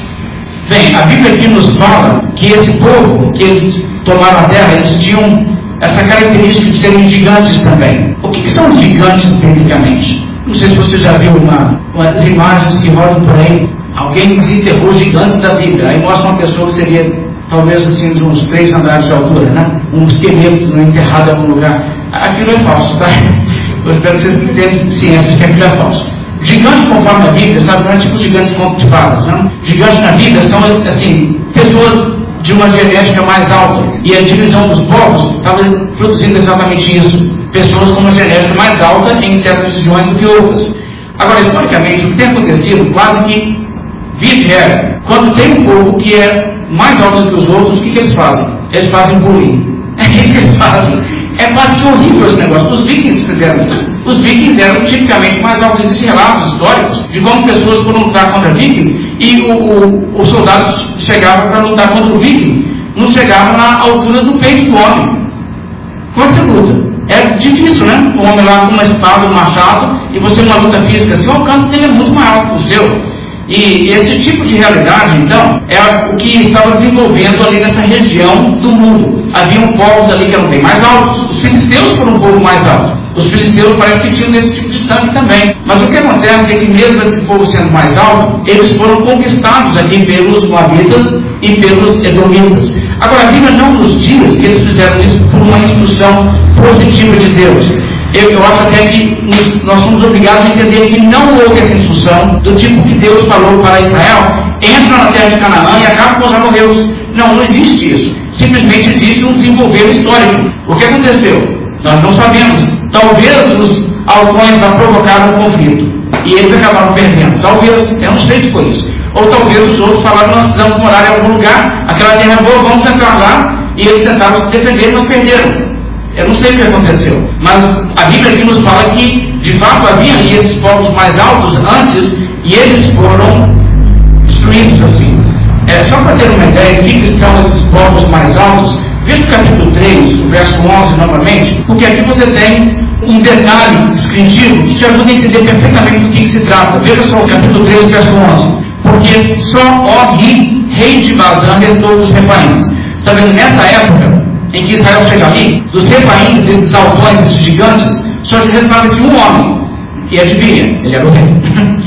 Bem, a Bíblia aqui nos fala que esse povo, que eles tomaram a terra, eles tinham essa característica de serem gigantes também. O que, que são gigantes biblicamente? Não sei se você já viu uma, umas imagens que rodam por aí. Alguém desenterrou gigantes da Bíblia. Aí mostra uma pessoa que seria talvez assim de uns três andares de altura, né? Um esqueleto enterrado em algum lugar. Aquilo é falso, tá? Eu espero que vocês tenham ciência de que aquilo é falso. Gigantes, conforme a Bíblia, sabe, não é tipo gigantes de conto de fadas, não? Gigantes na Bíblia são, assim, pessoas de uma genética mais alta. E a divisão dos povos estava produzindo exatamente isso. Pessoas com uma genética mais alta em certas regiões do que outras. Agora, historicamente, o que tem acontecido, quase que via de regra, quando tem um povo que é mais alto do que os outros, o que, que eles fazem? Eles fazem bullying. É isso que eles fazem. É quase que horrível esse negócio. Os vikings fizeram isso. Os vikings eram tipicamente mais altos. Existem relatos históricos de como pessoas foram lutar contra vikings e o, o, o soldado chegava para lutar contra o viking, não chegava na altura do peito do homem. Como você luta? É difícil, né? O homem lá com uma espada, um machado, e você numa luta física assim, o alcance dele é muito maior que o seu. E esse tipo de realidade, então, é o que estava desenvolvendo ali nessa região do mundo. Haviam povos ali que eram bem mais altos. Os filisteus foram um povo mais alto. Os filisteus parece que tinham esse tipo de sangue também. Mas o que acontece é que mesmo esse povo sendo mais alto, eles foram conquistados aqui pelos moabitas e pelos edomitas. Agora, a Bíblia não nos diz que eles fizeram isso por uma instrução positiva de Deus. Eu, eu acho até que nos, nós somos obrigados a entender que não houve essa instrução do tipo que Deus falou para Israel: entra na terra de Canaã e acaba com os amorreus. Não, não existe isso. Simplesmente existe um desenvolver histórico. O que aconteceu? Nós não sabemos. Talvez os alcões lá provocaram o conflito e eles acabaram perdendo. Talvez, eu não sei se foi isso. Ou talvez os outros falaram: nós precisamos morar em algum lugar, aquela terra é boa, vamos entrar lá. E eles tentaram se defender, mas perderam. Eu não sei o que aconteceu, mas a Bíblia aqui nos fala que, de fato, havia ali esses povos mais altos antes, e eles foram destruídos assim. É, só para ter uma ideia de que são esses povos mais altos, veja o capítulo três, o verso onze novamente, porque aqui você tem um detalhe descritivo que te ajuda a entender perfeitamente do que, que se trata. Veja só o capítulo três, verso onze. Porque só Ogi, rei de Bazã, restou dos rebaínos. Está vendo? Nessa época em que Israel chega ali, dos rebaínos, desses altões, desses gigantes, só restava esse um homem. E adivinha? Ele era o rei.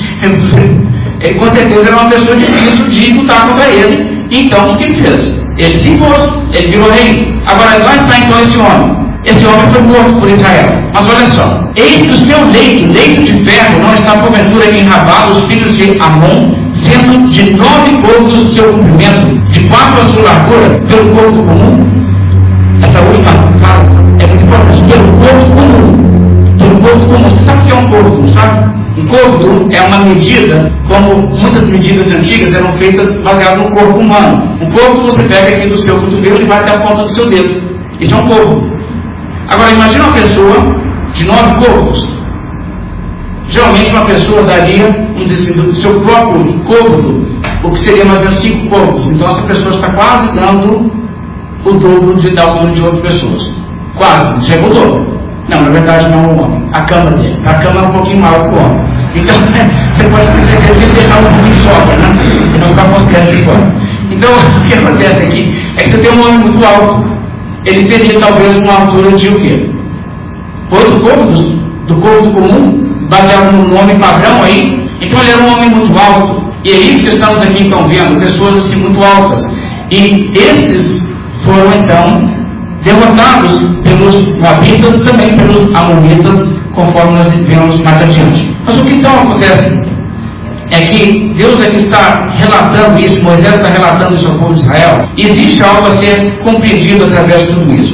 Ele com certeza era uma pessoa difícil de lutar contra ele. Então o que ele fez? Ele se impôs, ele virou rei. Agora, lá está então esse homem. Esse homem foi morto por Israel. Mas olha só, eis que o seu leito, leito de ferro, não está porventura enrabado os filhos de Amon, sendo de nove côvados o seu comprimento, de quatro a sua largura, pelo côvado comum. Essa última fala é muito importante. Pelo côvado comum. Pelo côvado comum. Você sabe o que é um côvado, sabe? Um côvado é uma medida, como muitas medidas antigas eram feitas baseadas no corpo humano. Um côvado você pega aqui do seu cotovelo e vai até a ponta do seu dedo. Isso é um côvado. Agora, imagina uma pessoa de nove côvados. Geralmente, uma pessoa daria um do seu próprio côvado, o que seria mais ou menos cinco côvados. Então, essa pessoa está quase dando o dobro de, da altura de outras pessoas. Quase, chega o dobro. Não, na verdade, não é o homem. A cama dele. A cama é um pouquinho maior que o homem. Então, você pode pensar que ele deixar um pouquinho de sobra, né? E não ficar com os pés de fora. Então, o que acontece aqui é que você tem um homem muito alto. Ele teria talvez uma altura de o quê? Oito côvados do côvado comum, baseado no nome padrão aí. Então ele era um homem muito alto. E é isso que estamos aqui então vendo, pessoas assim muito altas. E esses foram então derrotados pelos moabitas, também pelos amonitas, conforme nós vemos mais adiante. Mas o que então acontece é que Deus aqui está relatando isso, Moisés está relatando isso ao povo de Israel. Existe algo a ser compreendido através de tudo isso.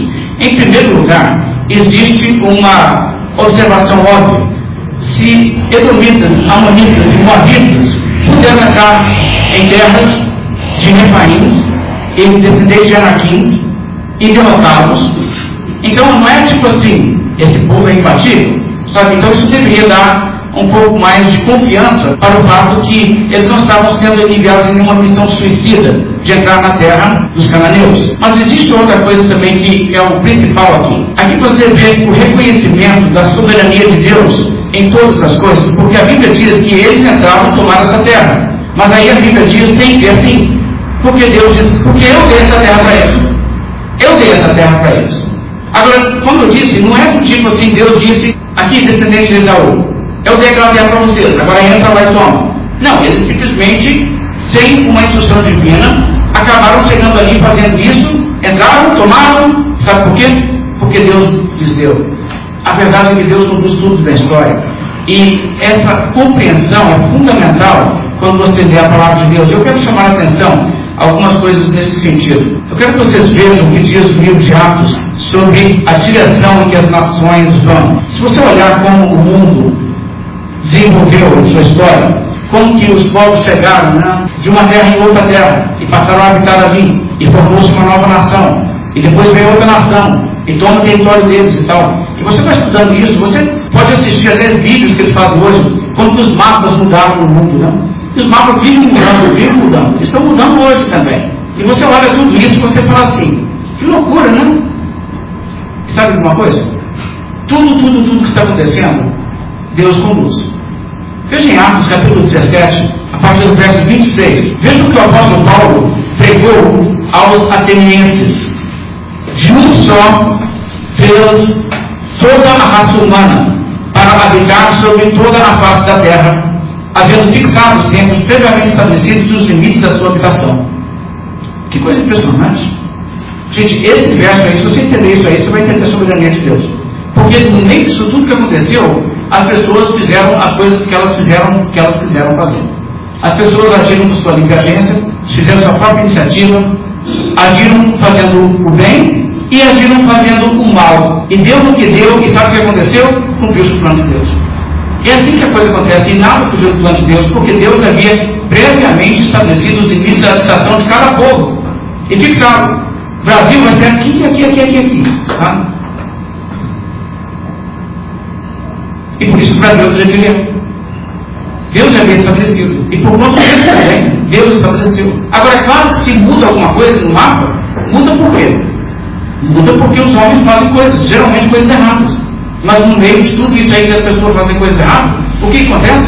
Em primeiro lugar, existe uma observação óbvia. Se edomitas, amonitas e moabitas puderam entrar em terras de Refaíns e descendentes de Anaquins e derrotá-los, então não é tipo assim, esse povo é imbatível, sabe? Então isso deveria dar um pouco mais de confiança para o fato que eles não estavam sendo enviados em nenhuma missão suicida de entrar na terra dos cananeus. Mas existe outra coisa também que é o principal aqui. Aqui você vê o reconhecimento da soberania de Deus em todas as coisas, porque a Bíblia diz que eles entraram e tomaram essa terra. Mas aí a Bíblia diz, tem que ver assim, porque Deus diz, porque eu dei essa terra para eles. Eu dei essa terra para eles. Agora, como eu disse, não é do tipo assim, Deus disse, aqui descendente de Esaú, eu dei aquela terra para vocês, agora entra lá e toma. Não, eles simplesmente, sem uma instrução divina, acabaram chegando ali fazendo isso, entraram, tomaram, sabe por quê? Porque Deus lhes deu. A verdade é que Deus conduz tudo na história. E essa compreensão é fundamental quando você lê a palavra de Deus. Eu quero chamar a atenção a algumas coisas nesse sentido. Eu quero que vocês vejam o que diz o livro de Atos sobre a direção em que as nações vão. Se você olhar como o mundo desenvolveu a sua história, como que os povos chegaram, né, de uma terra em outra terra e passaram a habitar ali e formou-se uma nova nação e depois veio outra nação e toma o território deles e tal. E você vai estudando isso, você pode assistir até vídeos que eles fazem hoje, como que os mapas mudaram no mundo, né? E os mapas vivem mudando, vivem mudando, estão mudando hoje também. E você olha tudo isso e você fala assim, que loucura, né? Sabe de uma coisa? Tudo, tudo, tudo que está acontecendo, Deus conduz. Veja em Atos capítulo dezessete, a partir do verso vinte e seis. Veja o que o apóstolo Paulo pregou aos atenienses. De um só fez toda a raça humana para habitar sobre toda a face da terra, havendo fixado os tempos previamente estabelecidos e os limites da sua habitação. Que coisa impressionante. Gente, esse verso aí, se você entender isso aí, você vai entender a soberania de Deus. Porque no meio disso tudo que aconteceu, as pessoas fizeram as coisas que elas fizeram, que elas quiseram fazer. As pessoas agiram por sua livre agência, fizeram sua própria iniciativa, agiram fazendo o bem e agiram fazendo o mal. E deu no que deu, e sabe o que aconteceu? Cumpriu-se o plano de Deus. E é assim que a coisa acontece, e nada fugiu do plano de Deus, porque Deus havia previamente estabelecido os limites da habitação de cada povo. E fixaram, o Brasil vai ser aqui, aqui, aqui, aqui, aqui. Tá? E por isso o Brasil deveria. Deus já havia estabelecido. E por conta disso também, Deus estabeleceu. Agora, é claro que se muda alguma coisa no mapa, muda por quê? Muda porque os homens fazem coisas, geralmente coisas erradas. Mas no meio de tudo isso aí que as pessoas fazem coisas erradas, o que acontece?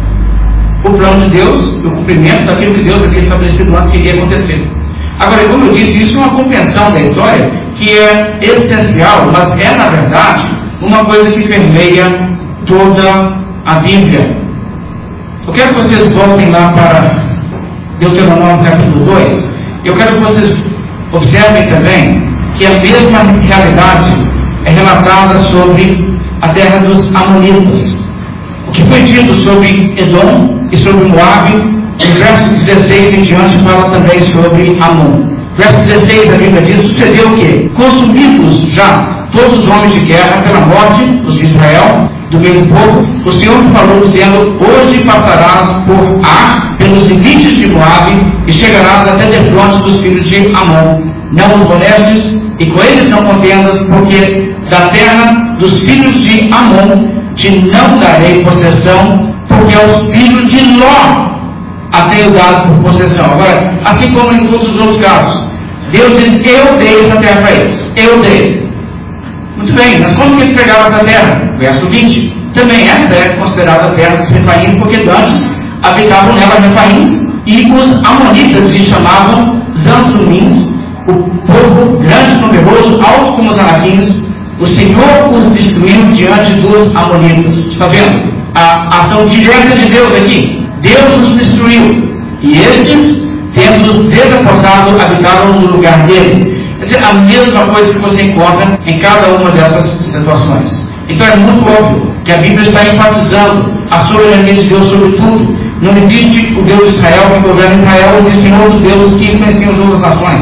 O plano de Deus, o cumprimento daquilo que Deus havia estabelecido antes que iria acontecer. Agora, como eu disse, isso é uma compreensão da história que é essencial, mas é, na verdade, uma coisa que permeia toda a Bíblia. Eu quero que vocês voltem lá para Deuteronômio capítulo dois. Eu quero que vocês observem também que a mesma realidade é relatada sobre a terra dos Amonitas. O que foi dito sobre Edom e sobre Moabe, no verso dezesseis em diante fala também sobre Amon. Verso dezesseis da Bíblia diz, sucedeu o quê? Consumidos já todos os homens de guerra pela morte dos de Israel, do meio do povo, o Senhor me falou dizendo, hoje passarás por Ar, pelos limites de Moabe, e chegarás até defronte dos filhos de Amon. Não os molestes, e com eles não contendas, porque da terra dos filhos de Amon te não darei possessão, porque aos filhos de Ló a tenho dado por possessão. Agora, assim como em todos os outros casos, Deus diz, eu dei essa terra para eles, eu dei. Muito bem, mas como que eles pegaram essa terra? Verso vinte. Também essa é considerada a terra dos Refaíns, porque antes habitavam nela Refaíns, e os Amonitas lhe chamavam Zanzumins, o povo grande e numeroso, alto como os Anaquins. O Senhor os destruiu diante dos Amonitas. Está vendo? A ação direta de Deus aqui. Deus os destruiu. E estes, tendo-os desapossado, habitavam no lugar deles. Quer dizer, a mesma coisa que você encontra em cada uma dessas situações. Então é muito óbvio que a Bíblia está enfatizando a soberania de Deus sobre tudo. Não existe o Deus de Israel que governa Israel, existem outros deuses que influenciam as outras nações.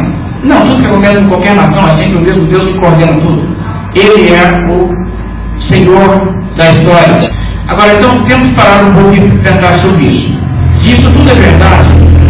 Não, tudo que acontece em qualquer nação é sempre o mesmo Deus que coordena tudo. Ele é o Senhor da história. Agora, então, temos que parar um pouco e pensar sobre isso. Se isso tudo é verdade,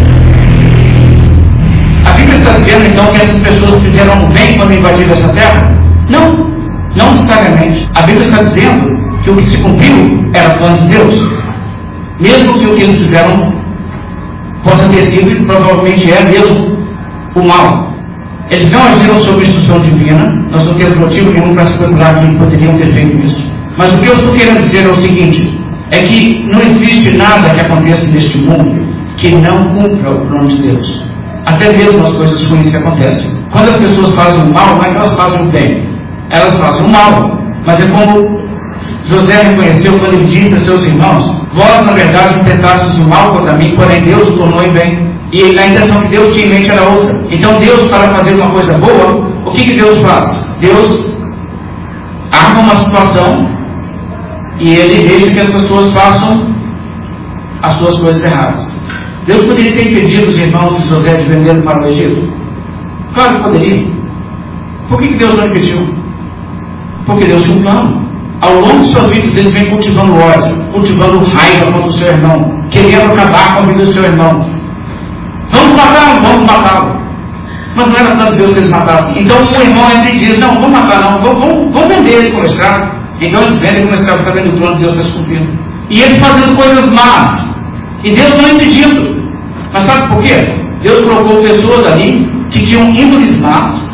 a Bíblia está dizendo, então, que essas pessoas fizeram o bem quando invadiram essa terra? Não, não necessariamente. A Bíblia está dizendo que o que se cumpriu era o plano de Deus. Mesmo que o que eles fizeram possa ter sido, e provavelmente é mesmo, o mal. Eles não agiram sob instrução divina. Nós não temos motivo nenhum para especular que poderiam ter feito isso. Mas o que eu estou querendo dizer é o seguinte, é que não existe nada que aconteça neste mundo que não cumpra o plano de Deus. Até mesmo as coisas ruins que acontecem. Quando as pessoas fazem o mal, não é que elas fazem o bem. Elas fazem o mal. Mas é como José reconheceu quando ele disse a seus irmãos: vós, na verdade, intentastes o mal contra mim, porém Deus o tornou em bem. E a intenção que Deus tinha em mente era outra. Então Deus, para fazer uma coisa boa, o que, que Deus faz? Deus arma uma situação e Ele deixa que as pessoas façam as suas coisas erradas. Deus poderia ter impedido os irmãos de José de vender para o Egito? Claro que poderia. Por que, que Deus não impediu? Porque Deus tinha um plano. Ao longo de suas vidas, eles vêm cultivando ódio, cultivando raiva contra o seu irmão, querendo acabar com a vida do seu irmão. Vamos matá-lo, vamos matá-lo. Mas não era plano de Deus que eles matassem. Então o irmão entra e diz: não, vamos matar, não, vamos, vamos, vamos vender ele como escravo. Então eles vendem como escravo, está vendo o plano de Deus está se cumprindo. E eles fazendo coisas más. E Deus não impedindo. Mas sabe por quê? Deus colocou pessoas ali que tinham índoles más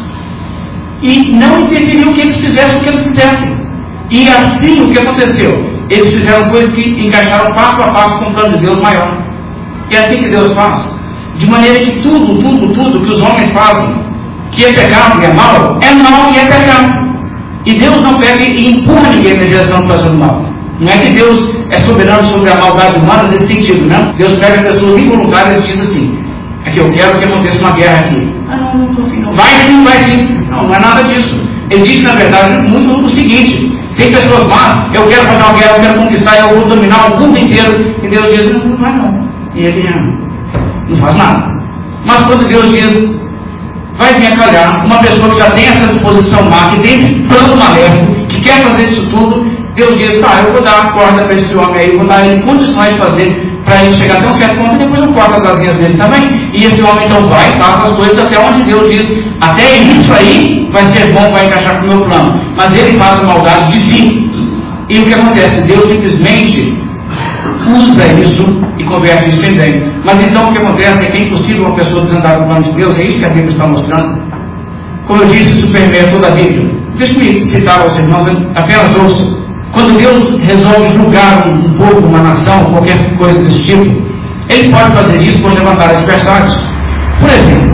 e não interferiu que eles fizessem o que eles quisessem. E assim o que aconteceu? Eles fizeram coisas que encaixaram passo a passo com o plano de Deus maior. E é assim que Deus faz. De maneira que tudo, tudo, tudo que os homens fazem, que é pecado e é mal, é mal e é pecado. E Deus não pega e empurra ninguém na direção de fazer o mal. Não é que Deus é soberano sobre a maldade humana nesse sentido, né? Deus pega pessoas involuntárias e diz assim: é que eu quero que aconteça uma guerra aqui. Ah, não, não estou afim, não. Vai sim, vai sim. Não, não é nada disso. Existe, na verdade, no mundo o seguinte: tem pessoas más, eu quero fazer uma guerra, eu quero conquistar, eu vou dominar o mundo inteiro. E Deus diz: não, não vai não. E ele não faz nada. Mas quando Deus diz: vai vir a calhar uma pessoa que já tem essa disposição má, que tem esse plano maléfico, que quer fazer isso tudo, Deus diz: tá, eu vou dar a corda para esse homem aí, vou dar ele condições de fazer, para ele chegar até um certo ponto, e depois eu corto as asinhas dele também. E esse homem então vai e faz as coisas até onde Deus diz: até isso aí vai ser bom, vai encaixar com o meu plano. Mas ele faz a maldade de si. E o que acontece? Deus simplesmente usa isso e converte isso em bem. Mas então o que acontece é que é impossível uma pessoa desandar o plano de Deus. É isso que a Bíblia está mostrando. Como eu disse, isso permeia toda a Bíblia. Deixe-me citar aos irmãos, apenas ouçam. Quando Deus resolve julgar um, um povo, uma nação, qualquer coisa desse tipo, Ele pode fazer isso por levantar adversários. Por exemplo,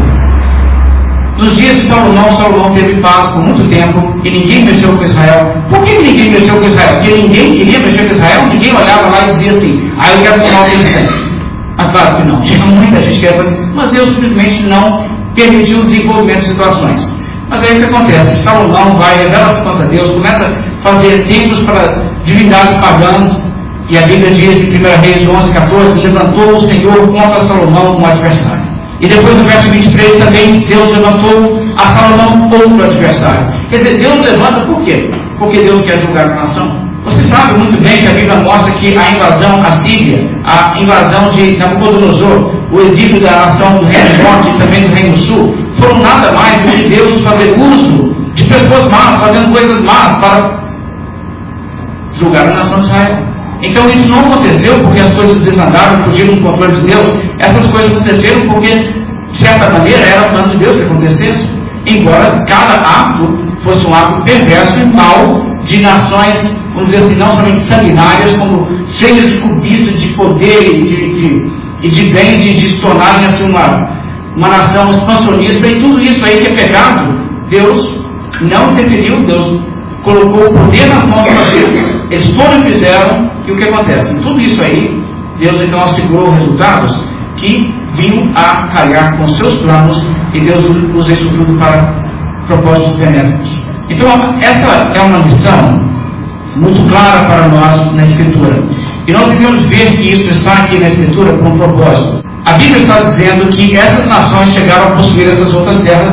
nos dias de Salomão, Salomão teve paz por muito tempo e ninguém mexeu com Israel. Por que ninguém mexeu com Israel? Porque ninguém queria mexer com Israel, ninguém olhava lá e dizia assim: ah, eu quero tomar o que eles têm. Ah, claro que não. Tinha muita gente que quer fazer, mas Deus simplesmente não permitiu o desenvolvimento de situações. Mas aí o que acontece? Salomão vai, revela-se contra Deus, começa a fazer templos para divindades pagãs, e a Bíblia diz em primeira Reis onze, quatorze, levantou o Senhor contra Salomão um adversário. E depois no verso vinte e três também Deus levantou a Salomão outro adversário. Quer dizer, Deus levanta por quê? Porque Deus quer julgar a nação. Você sabe muito bem que a Bíblia mostra que a invasão assíria, a invasão de Nabucodonosor, o exílio da nação do Reino Norte e também do Reino Sul, foram nada mais do que Deus fazer uso de pessoas más, fazendo coisas más para julgar a nação de Israel. Então isso não aconteceu porque as coisas desandaram, fugiram do controle de Deus. Essas coisas aconteceram porque, de certa maneira, era o plano de Deus que acontecesse. Embora cada ato fosse um ato perverso e mau de nações, vamos dizer assim, não somente sanguinárias, como cheias de cobiça, de poder e de, de, e de bens, e de se tornarem assim uma, uma nação expansionista, e tudo isso aí que é pecado, Deus não interferiu, Deus colocou o poder na mão deles, eles foram e fizeram, e o que acontece? Em tudo isso aí, Deus então assegurou resultados que vinham a calhar com seus planos, e Deus usa isso tudo para propósitos benéficos. Então, essa é uma lição muito clara para nós na Escritura. E nós devemos ver que isso está aqui na Escritura com um propósito. A Bíblia está dizendo que essas nações chegaram a possuir essas outras terras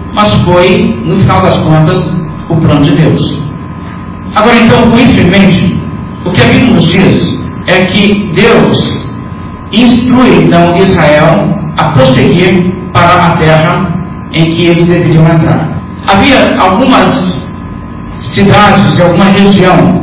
mas foi, no final das contas, o plano de Deus. Agora, então, com isso em mente, o que a Bíblia nos diz é que Deus instrui, então, Israel a prosseguir para a terra em que eles deveriam entrar. Havia algumas cidades de alguma região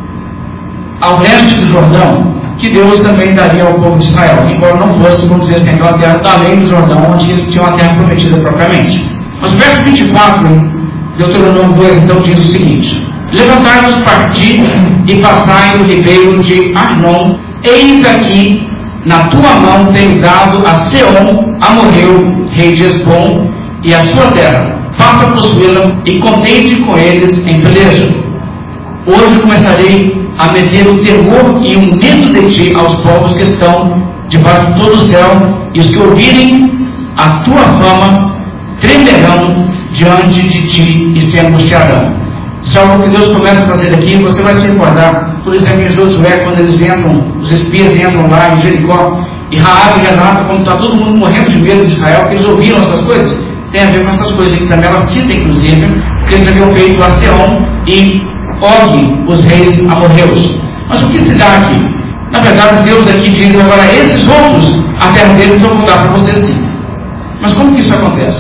ao leste do Jordão que Deus também daria ao povo de Israel, embora não fosse, vamos dizer assim, aquela terra além do Jordão, onde eles tinham a terra prometida propriamente. Mas o verso vinte e quatro, Deuteronômio dois, então diz o seguinte: levantai-vos, parti e passai o ribeiro de Arnon, eis aqui na tua mão tenho dado a Seom, amorreu, rei de Hesbom, e a sua terra, faça possuí-la e contente com eles em peleja. Hoje começarei a meter o temor e o medo de ti aos povos que estão debaixo de todo o céu, e os que ouvirem a tua fama tremerão diante de ti e se angustiarão. Isso é algo que Deus começa a fazer aqui. Você vai se recordar, por exemplo, em Josué, quando eles entram, os espias entram lá em Jericó, e Raabe relata como está todo mundo morrendo de medo de Israel, que eles ouviram essas coisas. Tem a ver com essas coisas que também ela cita, inclusive, que eles haviam feito a Seom e Og, os reis amorreus. Mas o que se dá aqui? Na verdade, Deus aqui diz: agora esses outros, a terra deles eu vou dar para vocês sim. Mas como que isso acontece?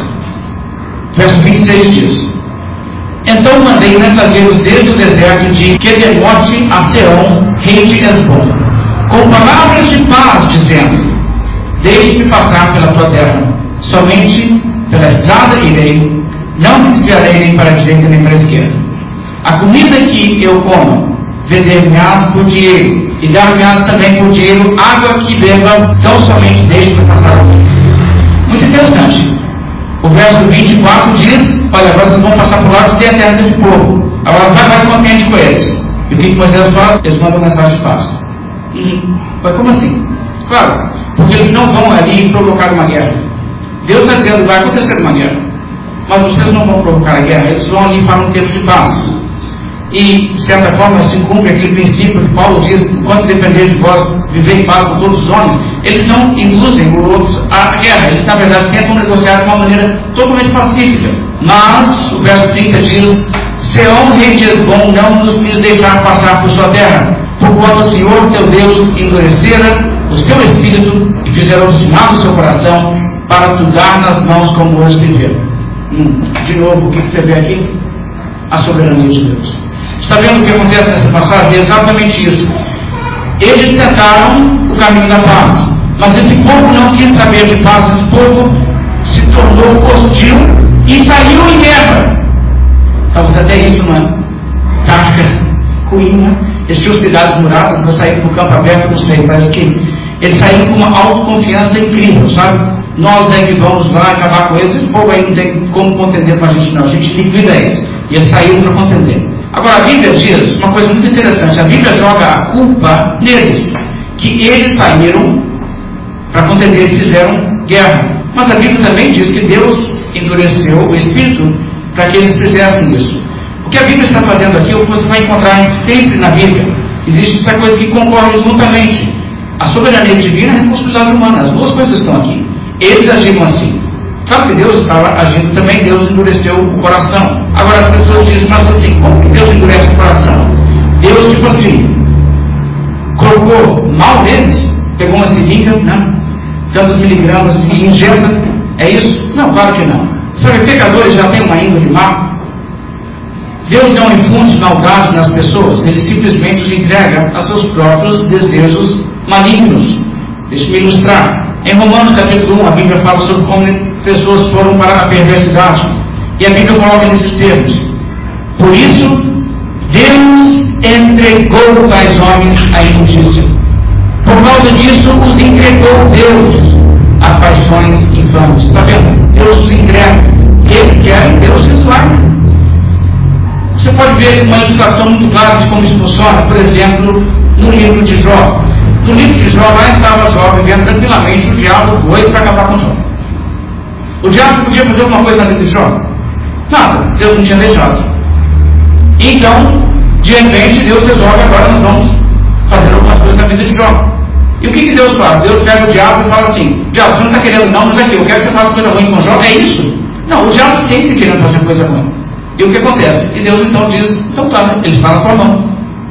Verso vinte e seis diz: então mandei mensageiros desde o deserto de Quedemote a Seom, rei de Hesbom, com palavras de paz, dizendo: deixe-me passar pela tua terra, somente pela estrada irei, não me desviarei nem para a direita nem para a esquerda. A comida que eu como, vender-me-ás por dinheiro, e dar-me-ás também por dinheiro água que beba, tão somente deixe-me passar. Muito interessante. O verso vinte e quatro diz: olha, agora vocês vão passar por lá e ter a terra desse povo. Agora vai, vai contente com eles. E o que Moisés fala? Eles mandam mensagem de paz. Hum, mas como assim? Claro, porque eles não vão ali provocar uma guerra. Deus está dizendo: vai acontecer uma guerra, mas vocês não vão provocar a guerra. Eles vão ali para um tempo de paz. E, de certa forma, se cumpre aquele princípio que Paulo diz: enquanto depender de vós, viver em paz com todos os homens. Eles não induzem os outros à guerra. Eles, na verdade, tentam negociar de uma maneira totalmente pacífica. Mas, o verso trinta diz: Seom, rei de Hesbom, não nos quis deixar passar por sua terra, porquanto o Senhor teu Deus endurecera o seu espírito e fizera obstinado o seu coração para tu dar nas mãos como hoje se vê. Hum, de novo, o que você vê aqui? A soberania de Deus. Está vendo o que acontece nessa passagem? É exatamente isso. Eles tentaram o caminho da paz, mas esse povo não quis saber de paz. Esse povo se tornou hostil e saiu em guerra. Talvez até isso uma tática ruim. Eles tinham cidades muradas, mas saíram para o campo aberto, não sei, parece que eles saíram com uma autoconfiança incrível, sabe? Nós é que vamos lá acabar com eles. Esse povo aí não tem como contender com a gente, não. A gente liquida eles. E eles saíram para contender. Agora, a Bíblia diz uma coisa muito interessante. A Bíblia joga a culpa neles, que eles saíram para contender e fizeram guerra. Mas a Bíblia também diz que Deus endureceu o espírito para que eles fizessem isso. O que a Bíblia está fazendo aqui, o que você vai encontrar sempre na Bíblia, existe essa coisa que concorre juntamente: a soberania divina e a responsabilidade humana. As duas coisas estão aqui. Eles agiram assim. Claro que Deus estava agindo também. Deus endureceu o coração. Agora as pessoas dizem: mas assim, como que Deus endurece o coração? Deus, tipo assim, colocou mal neles, pegou uma seringa, né? Tantos miligramas e injeta. É isso? Não, claro que não. Sabe, pecadores já têm uma índole má. Deus não infunde maldade nas pessoas. Ele simplesmente os entrega a seus próprios desejos malignos. Deixe-me ilustrar. Em Romanos capítulo um, a Bíblia fala sobre como pessoas foram para a perversidade. E a Bíblia coloca nesses termos: por isso, Deus entregou tais homens à injustiça. Por causa disso, os entregou Deus a paixões infames. Está vendo? Deus os entrega. Eles querem, Deus os larga. Você pode ver uma ilustração muito clara de como isso funciona, por exemplo, no livro de Jó. No livro de Jó, lá estava Jó vivendo tranquilamente, o diabo doido para acabar com Jó. O diabo podia fazer alguma coisa na vida de Jó? Nada, Deus não tinha deixado. Então, de repente, Deus resolve: agora nós vamos fazer algumas coisas na vida de Jó. E o que, que Deus faz? Deus pega o diabo e fala assim: diabo, você não está querendo não, mas aqui, eu quero que você faça coisa ruim com Jó. É isso? Não, o diabo sempre querendo fazer coisa ruim. E o que acontece? E Deus então diz, então tá, ele está na tua mão.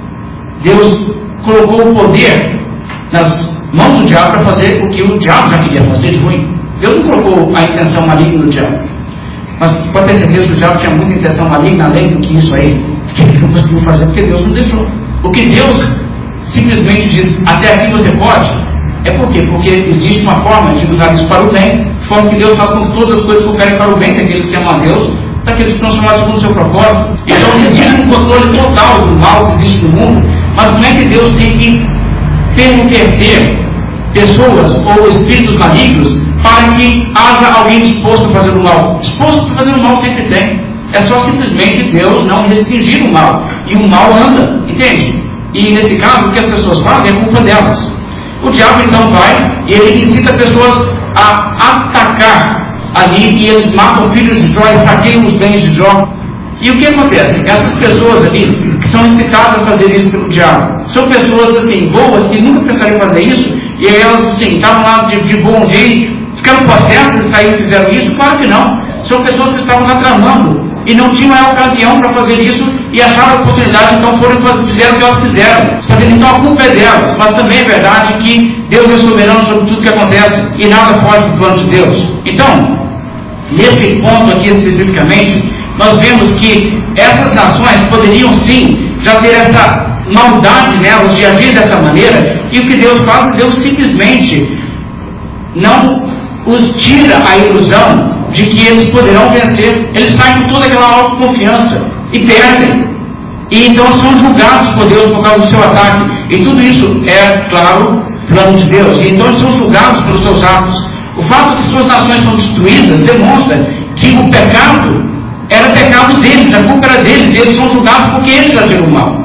Deus colocou o poder nas mãos do diabo para fazer o que o diabo já queria fazer de ruim. Deus não colocou a intenção maligna no diabo. Mas pode ter certeza que o diabo tinha muita intenção maligna além do que isso aí, que ele não conseguiu fazer porque Deus não deixou. O que Deus simplesmente diz, até aqui você pode, é por quê? Porque existe uma forma de usar isso para o bem, de forma que Deus faz com que todas as coisas cooperem para o bem daqueles que amam a Deus, daqueles que são chamados segundo o seu propósito. Então existe um controle total do mal que existe no mundo, mas não é que Deus tem que perverter pessoas ou espíritos malignos para que haja alguém disposto a fazer o mal. Disposto a fazer o mal sempre tem. É só simplesmente Deus não restringir o mal. E o mal anda, entende? E nesse caso, o que as pessoas fazem é culpa delas. O diabo então vai e ele incita pessoas a atacar ali, e eles matam filhos de Jó e saqueiam os bens de Jó. E o que acontece? Essas pessoas ali, que são incitadas a fazer isso pelo diabo, são pessoas assim, boas, que nunca pensariam em fazer isso, e aí elas assim, estavam lá de, de bom dia, ficaram possessas e saíram e fizeram isso? Claro que não. São pessoas que estavam lá tramando e não tinham a ocasião para fazer isso e acharam a oportunidade, então foram e fizeram o que elas quiseram. Está vendo? Então a culpa é delas, mas também é verdade que Deus é soberano sobre tudo que acontece e nada pode do plano de Deus. Então, nesse ponto aqui especificamente, nós vemos que essas nações poderiam sim já ter essa maldade nelas de agir dessa maneira, e o que Deus faz, Deus simplesmente não os tira a ilusão de que eles poderão vencer. Eles saem com toda aquela autoconfiança e perdem, e então são julgados por Deus por causa do seu ataque, e tudo isso é, claro, plano de Deus, e então eles são julgados pelos seus atos. O fato de que suas nações são destruídas demonstra que o pecado era pecado deles, a culpa era deles, e eles são julgados porque eles agiram o mal.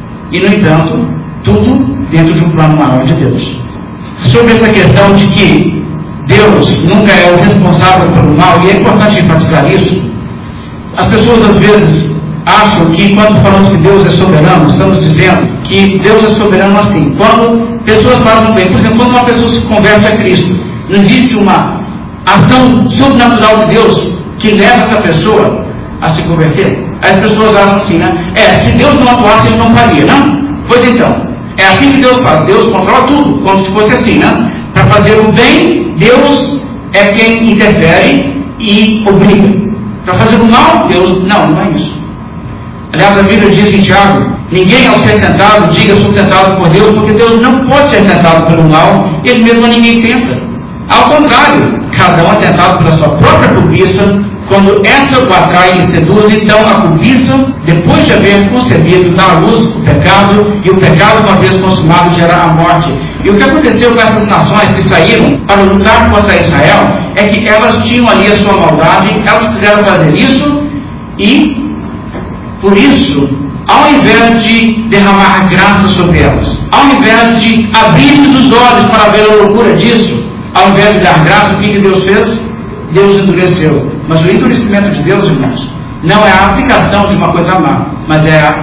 E no entanto, tudo dentro de um plano maior de Deus. Sobre essa questão de que Deus nunca é o responsável pelo mal, e é importante enfatizar isso, as pessoas às vezes acham que quando falamos que Deus é soberano, estamos dizendo que Deus é soberano assim. Quando pessoas fazem bem, por exemplo, quando uma pessoa se converte a Cristo, não existe uma ação sobrenatural de Deus que leva essa pessoa a se converter? As pessoas acham assim, né? É, se Deus não atuasse, ele não faria, não? Pois então, é assim que Deus faz. Deus controla tudo, como se fosse assim, né? Para fazer o bem, Deus é quem interfere e obriga. Para fazer o mal, Deus... Não, não é isso. Aliás, a Bíblia diz em Tiago, ninguém ao ser tentado, diga sou tentado por Deus, porque Deus não pode ser tentado pelo mal, ele mesmo a ninguém tenta. Ao contrário, cada um é tentado pela sua própria cobiça. Quando essa o atrai e seduz, então a cobiça, depois de haver concebido, dá à luz o pecado, e o pecado, uma vez consumado, gera a morte. E o que aconteceu com essas nações que saíram para lutar contra Israel, é que elas tinham ali a sua maldade, elas quiseram fazer isso, e, por isso, ao invés de derramar graça sobre elas, ao invés de abrir-lhes os olhos para ver a loucura disso, ao invés de dar graça, o que, que Deus fez? Deus endureceu. Mas o endurecimento de Deus, irmãos, não é a aplicação de uma coisa má, mas é a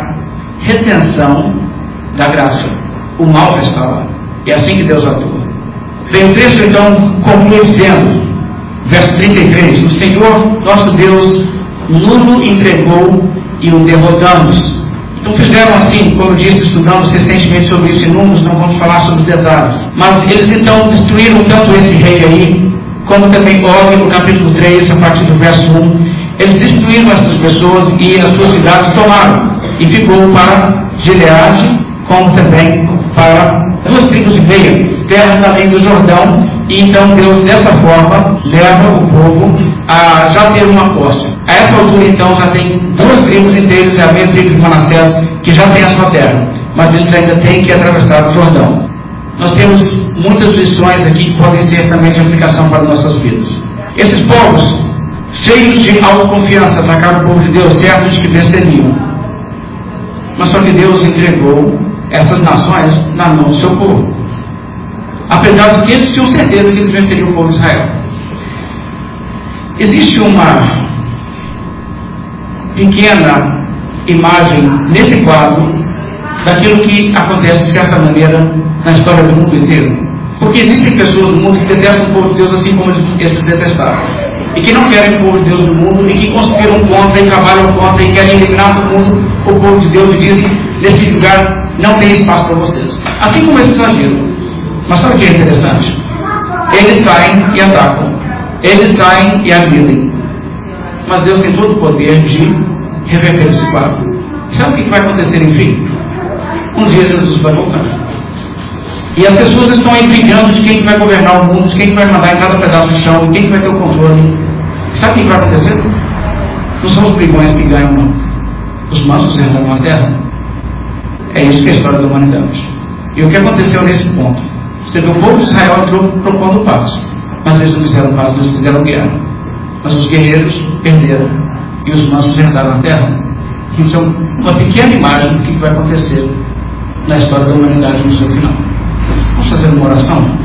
retenção da graça. O mal já está lá. É assim que Deus atua. Bem, o texto então conclui dizendo, verso trinta e três, o Senhor nosso Deus nulo entregou e o derrotamos. Então fizeram assim, como disse, estudamos recentemente sobre isso em Números, não vamos falar sobre os detalhes. Mas eles então destruíram tanto esse rei aí, como também Og, no capítulo três, a partir do verso um, eles destruíram essas pessoas e as suas cidades tomaram, e ficou para Gileade, como também para duas tribos e meia, terra além do Jordão, e então Deus dessa forma leva o povo a já ter uma posse. A essa altura então já tem duas tribos inteiras, é a meia tribo de Manassés, que já tem a sua terra, mas eles ainda têm que atravessar o Jordão. Nós temos muitas lições aqui que podem ser também de aplicação para nossas vidas. Esses povos, cheios de autoconfiança, atacaram o povo de Deus, certos de que venceriam. Mas só que Deus entregou essas nações na mão do seu povo. Apesar de que eles tinham certeza que eles venceriam o povo de Israel. Existe uma pequena imagem nesse quadro daquilo que acontece de certa maneira na história do mundo inteiro. Porque existem pessoas no mundo que detestam o povo de Deus assim como esses detestaram. e que não querem o povo de Deus no mundo, e que conspiram contra e trabalham contra e querem eliminar do mundo o povo de Deus e dizem: nesse lugar não tem espaço para vocês. Assim como eles agiram. Mas sabe o que é interessante? Eles saem e atacam, eles saem e agridem, mas Deus tem todo o poder de reverter esse quadro. Sabe o que vai acontecer, enfim? Um dia Jesus vai voltar. E as pessoas estão aí brigando de quem que vai governar o mundo, de quem que vai mandar em cada pedaço do chão, de quem que vai ter o controle. Sabe o que vai acontecer? Não são os brigões que ganham, não. Os mansos herdarão a terra. É isso que é a história da humanidade. E o que aconteceu nesse ponto? Você vê, o povo de Israel entrou propondo paz, mas eles não fizeram paz, eles fizeram guerra. Mas os guerreiros perderam e os mansos herdaram a terra. Isso é uma pequena imagem do que vai acontecer na história da humanidade no seu final. Vamos fazer uma oração?